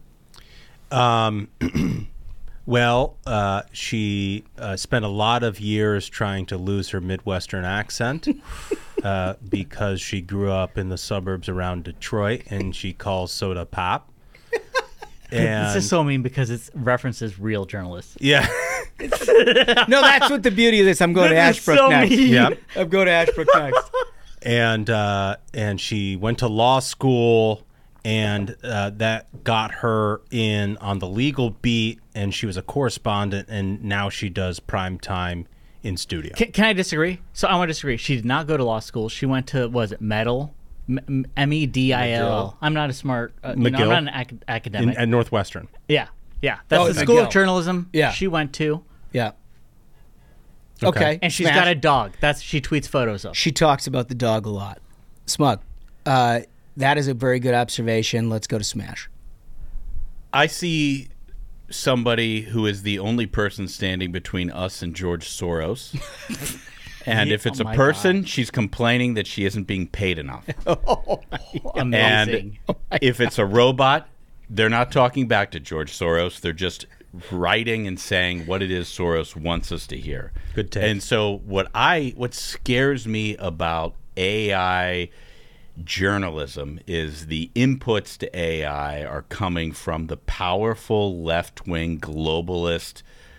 Well, she spent a lot of years trying to lose her Midwestern accent because she grew up in the suburbs around Detroit, and she calls soda pop. And This is so mean because it references real journalists. yeah, No, that's what the beauty of this. I'm going to This is Ashbrook so next. mean. yeah. I'm going to Ashbrook next. And she went to law school, and that got her in on the legal beat, and she was a correspondent, and now she does prime time in studio. Can I disagree? So I want to disagree. She did not go to law school. She went to, Medill? MEDIL. I'm not a smart, I'm McGill. not an academic. At Northwestern. Yeah. That's the school McGill. of journalism Yeah. she went to. Yeah. Okay. And she's Smash. got a dog. She tweets photos of. She talks about the dog a lot. Smug. That is a very good observation. Let's go to Smash. I see somebody who is the only person standing between us and George Soros. And if it's a person, she's complaining that she isn't being paid enough. Amazing. And if it's a robot, they're not talking back to George Soros. They're just writing and saying what it is Soros wants us to hear. Good take. And so what scares me about AI journalism is the inputs to AI are coming from the powerful left-wing globalist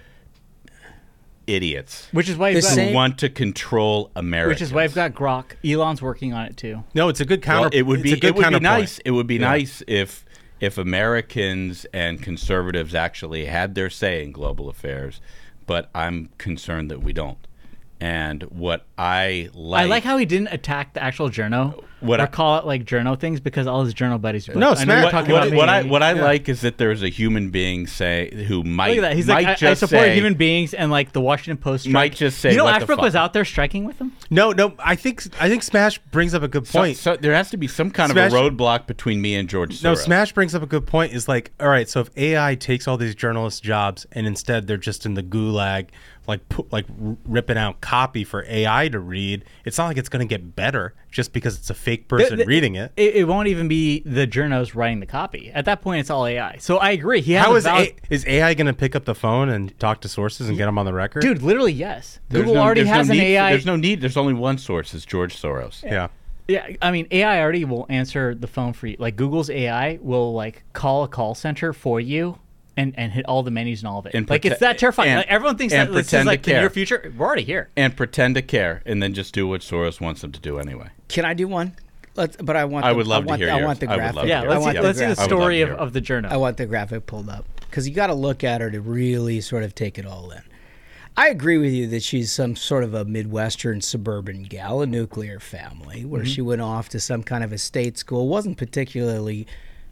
idiots. Which is why you've who want to control America. Which is why I've got Grok. Elon's working on it too. No, it's a good counter. Well, it would be nice. It would be Yeah. nice if Americans and conservatives actually had their say in global affairs, but I'm concerned that we don't. And what I like how he didn't attack the actual journo call it like journo things because all his journo buddies are like, No, I know you're talking about me. what I like is that there's a human being who might Look at that. He's might like, just I support say, human beings, and like the Washington Post strike. might just say, you know, what the Ashbrook fuck? was out there striking with him. No. I think Smash brings up a good point. So there has to be some kind Smash- of a roadblock between me and George Soros. No, Smash brings up a good point. Is like, all right, so if AI takes all these journalists' jobs and instead they're just in the gulag, ripping out copy for AI to read, it's not like it's going to get better just because it's a fake person reading it. It won't even be the journos writing the copy. At that point, it's all AI. So I agree. How is AI going to pick up the phone and talk to sources and get them on the record? Dude, literally, yes. There's Google already has an AI. There's no need. There's only one source. It's George Soros. Yeah. Yeah, I mean, AI already will answer the phone for you. Like Google's AI will like call a call center for you and hit all the menus and all of it. And like it's that terrifying. and- Like, everyone thinks and that this is pretend to like the near care. future. We're already here. And pretend to care, and then just do what Soros wants them to do anyway. Can I do one? But I want. I would love to hear I yours. want the I would graphic. love to Yeah, hear let's yours. see, let's see the I would love story to hear of the journo. I want the graphic pulled up because you got to look at her to really sort of take it all in. I agree with you that she's some sort of a Midwestern suburban gal, a nuclear family, where she went off to some kind of a state school, wasn't particularly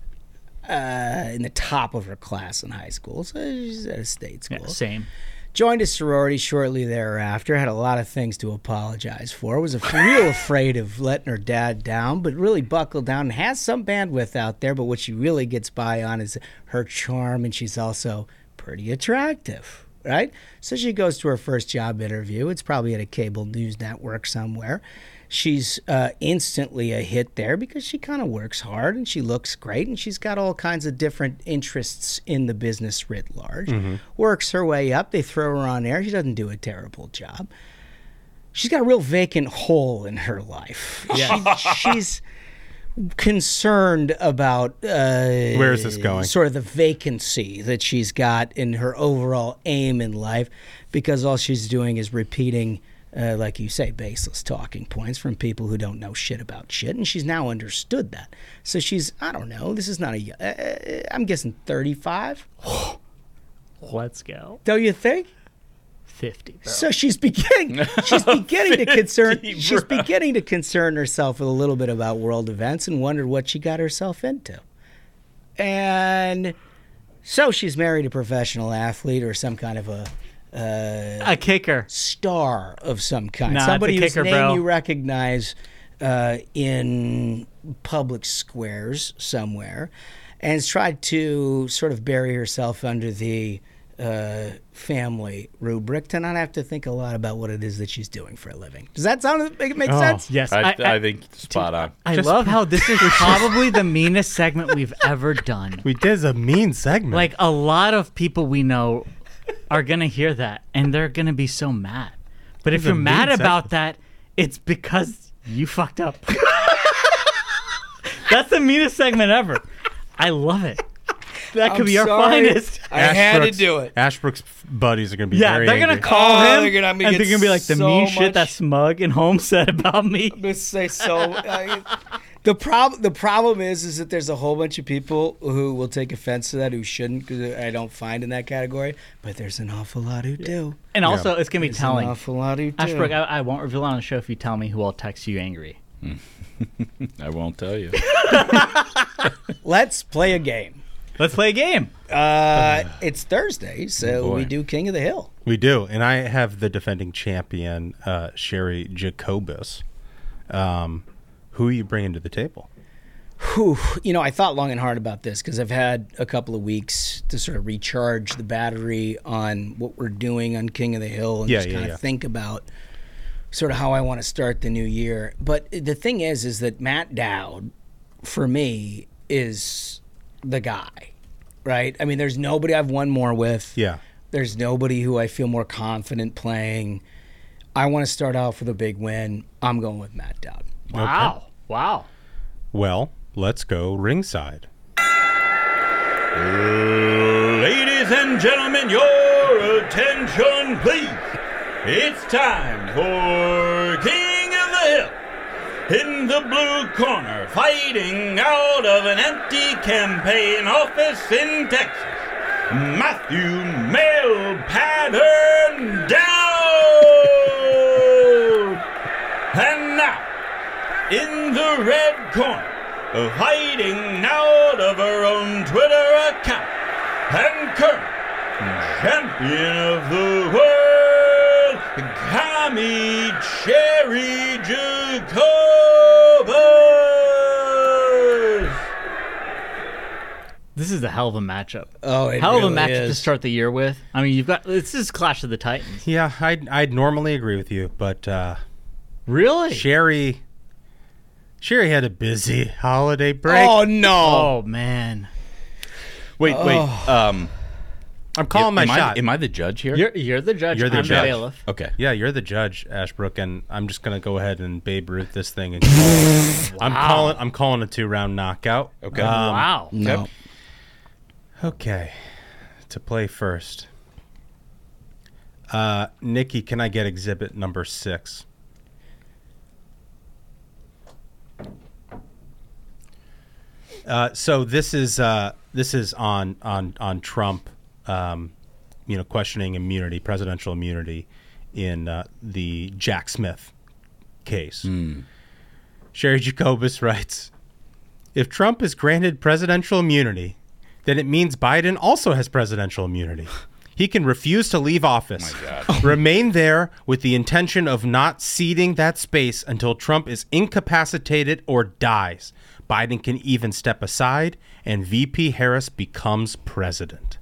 in the top of her class in high school, so she's at a state school. Yeah, same. Joined a sorority shortly thereafter, had a lot of things to apologize for, was real afraid of letting her dad down, but really buckled down and has some bandwidth out there, but what she really gets by on is her charm, and she's also pretty attractive, right? So she goes to her first job interview. It's probably at a cable news network somewhere. She's instantly a hit there because she kind of works hard and she looks great and she's got all kinds of different interests in the business writ large. Works her way up. They throw her on air. She doesn't do a terrible job. She's got a real vacant hole in her life. Yeah. She's concerned about Where is this going? Sort of the vacancy that she's got in her overall aim in life because all she's doing is repeating like you say, baseless talking points from people who don't know shit about shit, and she's now understood that. So she's, I don't know, this is not I'm guessing 35? Let's go. Don't you think? 50, bro. So she's beginning to concern herself a little bit about world events and wondered what she got herself into. And so she's married a professional athlete or some kind of a kicker. Star of some kind. Nah, Somebody it's a whose kicker, name bro. you recognize in public squares somewhere, and has tried to sort of bury herself under the family rubric to not have to think a lot about what it is that she's doing for a living. Does that make sense? Yes. I think spot on. I love how this is probably the meanest segment we've ever done. We did a mean segment. Like, a lot of people we know are going to hear that, and they're going to be so mad. But if It's a you're mad mean about that, it's because you fucked up. That's the meanest segment ever. I love it. That could be our finest. I had to do it. Ashbrook's buddies are going to be Yeah, very they're going angry. to call him, they're gonna and they're going to be like, the so mean shit much- that Smug and Holmes said about me. I'm gonna say so. The problem is that there's a whole bunch of people who will take offense to that who shouldn't, because I don't find in that category. But there's an awful lot who do. And also, it's going to be There's telling. an awful lot who do. Ashbrook, I won't reveal on the show if you tell me who will text you angry. I won't tell you. Let's play a game. Let's play a game. It's Thursday, so boy. we do King of the Hill. We do, and I have the defending champion, Sherry Jacobus. Who are you bringing to the table? Whew. I thought long and hard about this because I've had a couple of weeks to sort of recharge the battery on what we're doing on King of the Hill and kind of think about sort of how I want to start the new year. But the thing is that Matt Dowd, for me, is the guy, right? I mean, there's nobody I've won more with. Yeah. There's nobody who I feel more confident playing. I want to start off with a big win. I'm going with Matt Dowd. Wow. Okay. Wow. Well, let's go ringside. Ladies and gentlemen, your attention, please. It's time for King of the Hill. In the blue corner, fighting out of an empty campaign office in Texas, Matthew Mail Pattern Dowd. And now, in the red corner, hiding out of her own Twitter account, and current champion of the world, Kami Cherry Jacobus. This is a hell of a matchup. Oh, it hell of a really matchup to is. start the year with. I mean, you've got this is Clash of the Titans. Yeah, I'd normally agree with you, but Really? Sherry had a busy holiday break. Oh, no. Oh man. Wait. I'm calling my shot. Am I the judge here? You're the judge. You're the I'm judge. the bailiff. Okay. Yeah, you're the judge, Ashbrook, and I'm just gonna go ahead and Babe Ruth this thing. And I'm calling a 2-round knockout. Okay. Wow. No. Okay, to play first. Nikki, can I get exhibit number 6? So this is on Trump, questioning immunity, presidential immunity, in the Jack Smith case. Sherry Jacobus writes, "If Trump is granted presidential immunity, then it means Biden also has presidential immunity. He can refuse to leave office, remain there with the intention of not ceding that space until Trump is incapacitated or dies. Biden can even step aside, and VP Harris becomes president."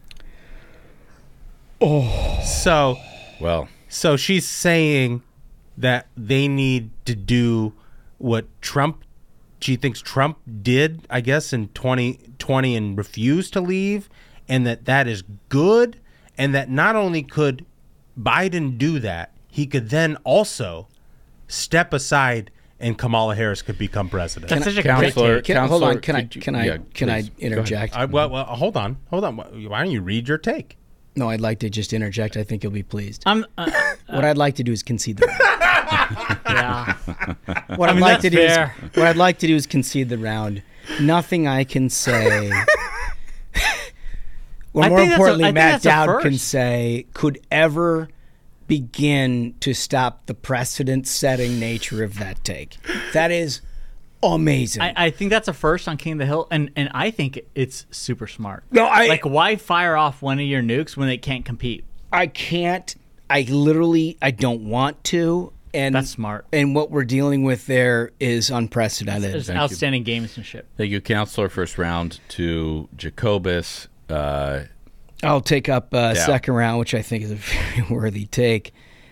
So she's saying that they need to do what she thinks Trump did, I guess, in 2020 and refused to leave, and that is good, and that not only could Biden do that, he could then also step aside and Kamala Harris could become president. That's such a great take. Hold on. Can I please, interject? Well, hold on. Why don't you read your take? No, I'd like to just interject. I think you'll be pleased. I'm What I'd like to do is concede the round. yeah. What I'd like to do is concede the round. Nothing I can say, or more importantly, Matt Dowd can say, could ever begin to stop the precedent-setting nature of that take. That is amazing. I think that's a first on King of the Hill, and I think it's super smart. No, why fire off one of your nukes when they can't compete? I can't. I don't want to. And that's smart. And what we're dealing with there is unprecedented. It's outstanding gamesmanship. Thank you, Counselor. First round to Jacobus. I'll take up second round, which I think is a very worthy take.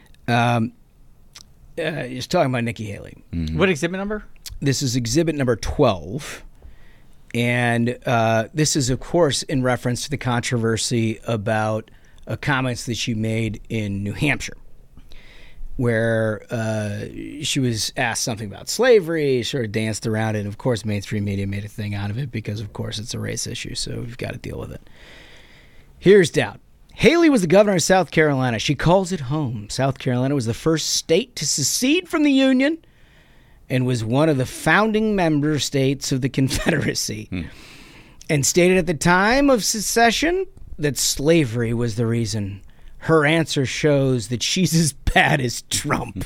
Just talking about Nikki Haley. Mm-hmm. What exhibit number? This is exhibit number 12. And this is, of course, in reference to the controversy about comments that she made in New Hampshire, where she was asked something about slavery, sort of danced around it. Of course, mainstream media made a thing out of it because, of course, it's a race issue, so we've got to deal with it. Here's Dowd. Haley was the governor of South Carolina. She calls it home. South Carolina was the first state to secede from the Union and was one of the founding member states of the Confederacy, and stated at the time of secession that slavery was the reason her answer shows that she's as bad as Trump.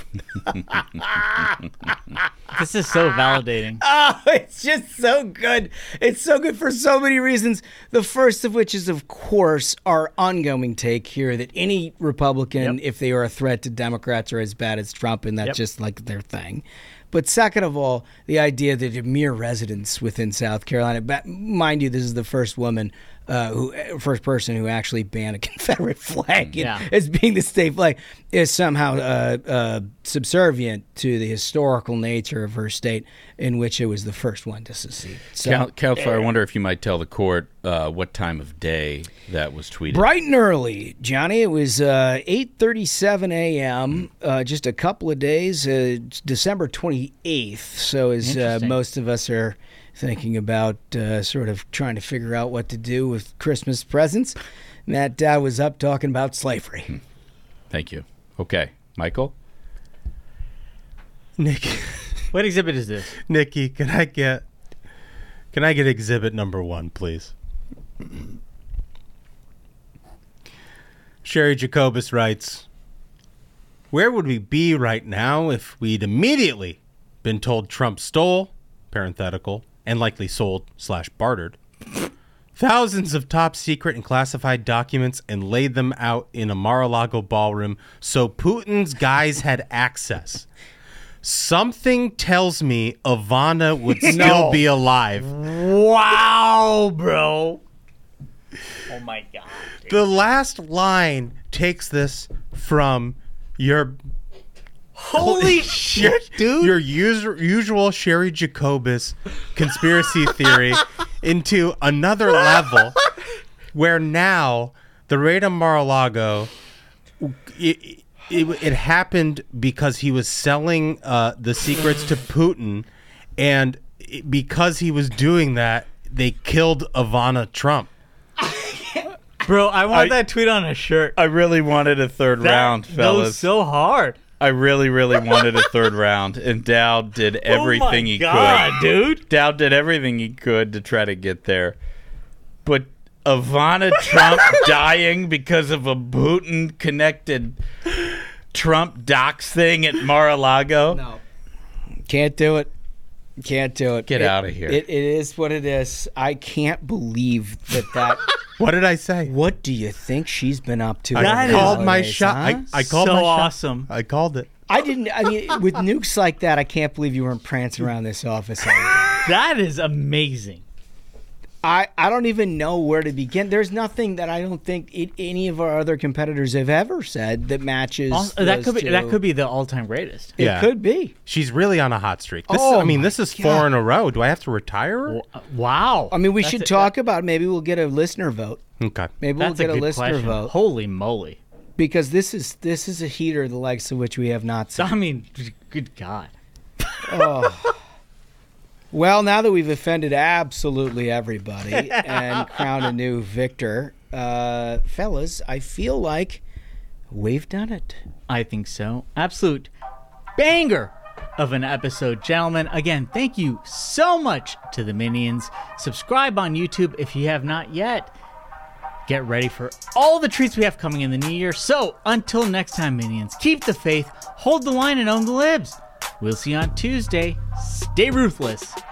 This is so validating. Oh, it's just so good. It's so good for so many reasons. The first of which is, of course, our ongoing take here that any Republican, if they are a threat to Democrats, are as bad as Trump, and that's just like their thing. But second of all, the idea that a mere residents within South Carolina, mind you, this is the first first person who actually banned a Confederate flag as being the state flag, is somehow subservient to the historical nature of her state, in which it was the first one to secede. So, Counselor, I wonder if you might tell the court what time of day that was tweeted. Bright and early, Johnny. It was 8:37 a.m., just a couple of days, December 28th. So as most of us are thinking about sort of trying to figure out what to do with Christmas presents, Matt Dowd was up talking about slavery. Thank you. Okay. Michael? Nikki. What exhibit is this? Nikki, can I get exhibit number 1, please? Sherry Jacobus writes, where would we be right now if we'd immediately been told Trump stole, parenthetical, and likely sold/bartered, thousands of top secret and classified documents and laid them out in a Mar-a-Lago ballroom so Putin's guys had access? Something tells me Ivana would still be alive. Wow, bro. Oh, my God. Dude. The last line takes this from your... Holy shit, dude. Your usual Sherry Jacobus conspiracy theory into another level where now the raid on Mar-a-Lago, it happened because he was selling the secrets to Putin, and because he was doing that, they killed Ivana Trump. Bro, I want that tweet on a shirt. I really wanted a third round, fellas. That was so hard. I really, really wanted a third round, and Dowd did everything he could. Dude. Dowd did everything he could to try to get there. But Ivana Trump dying because of a Putin-connected Trump docs thing at Mar-a-Lago? No. Can't do it. Can't do it. Get out of here. It is what it is. I can't believe that... What did I say? What do you think she's been up to? I called my shot. Huh? I called so my shot. awesome. I called it. I mean, with nukes like that, I can't believe you weren't prancing around this office. That is amazing. I don't even know where to begin. There's nothing that I don't think any of our other competitors have ever said that matches. That could be the all-time greatest. It could be. She's really on a hot streak. This is 4 in a row. Do I have to retire her? Wow. I mean, we should talk about maybe we'll get a listener vote. Okay. Maybe we'll get a listener vote. Holy moly. Because this is a heater the likes of which we have not seen. I mean, good God. Oh. Well, now that we've offended absolutely everybody and crowned a new victor, fellas, I feel like we've done it. I think so. Absolute banger of an episode, gentlemen. Again, thank you so much to the Minions. Subscribe on YouTube if you have not yet. Get ready for all the treats we have coming in the new year. So, until next time, Minions, keep the faith, hold the line, and own the libs. We'll see you on Tuesday. Stay ruthless.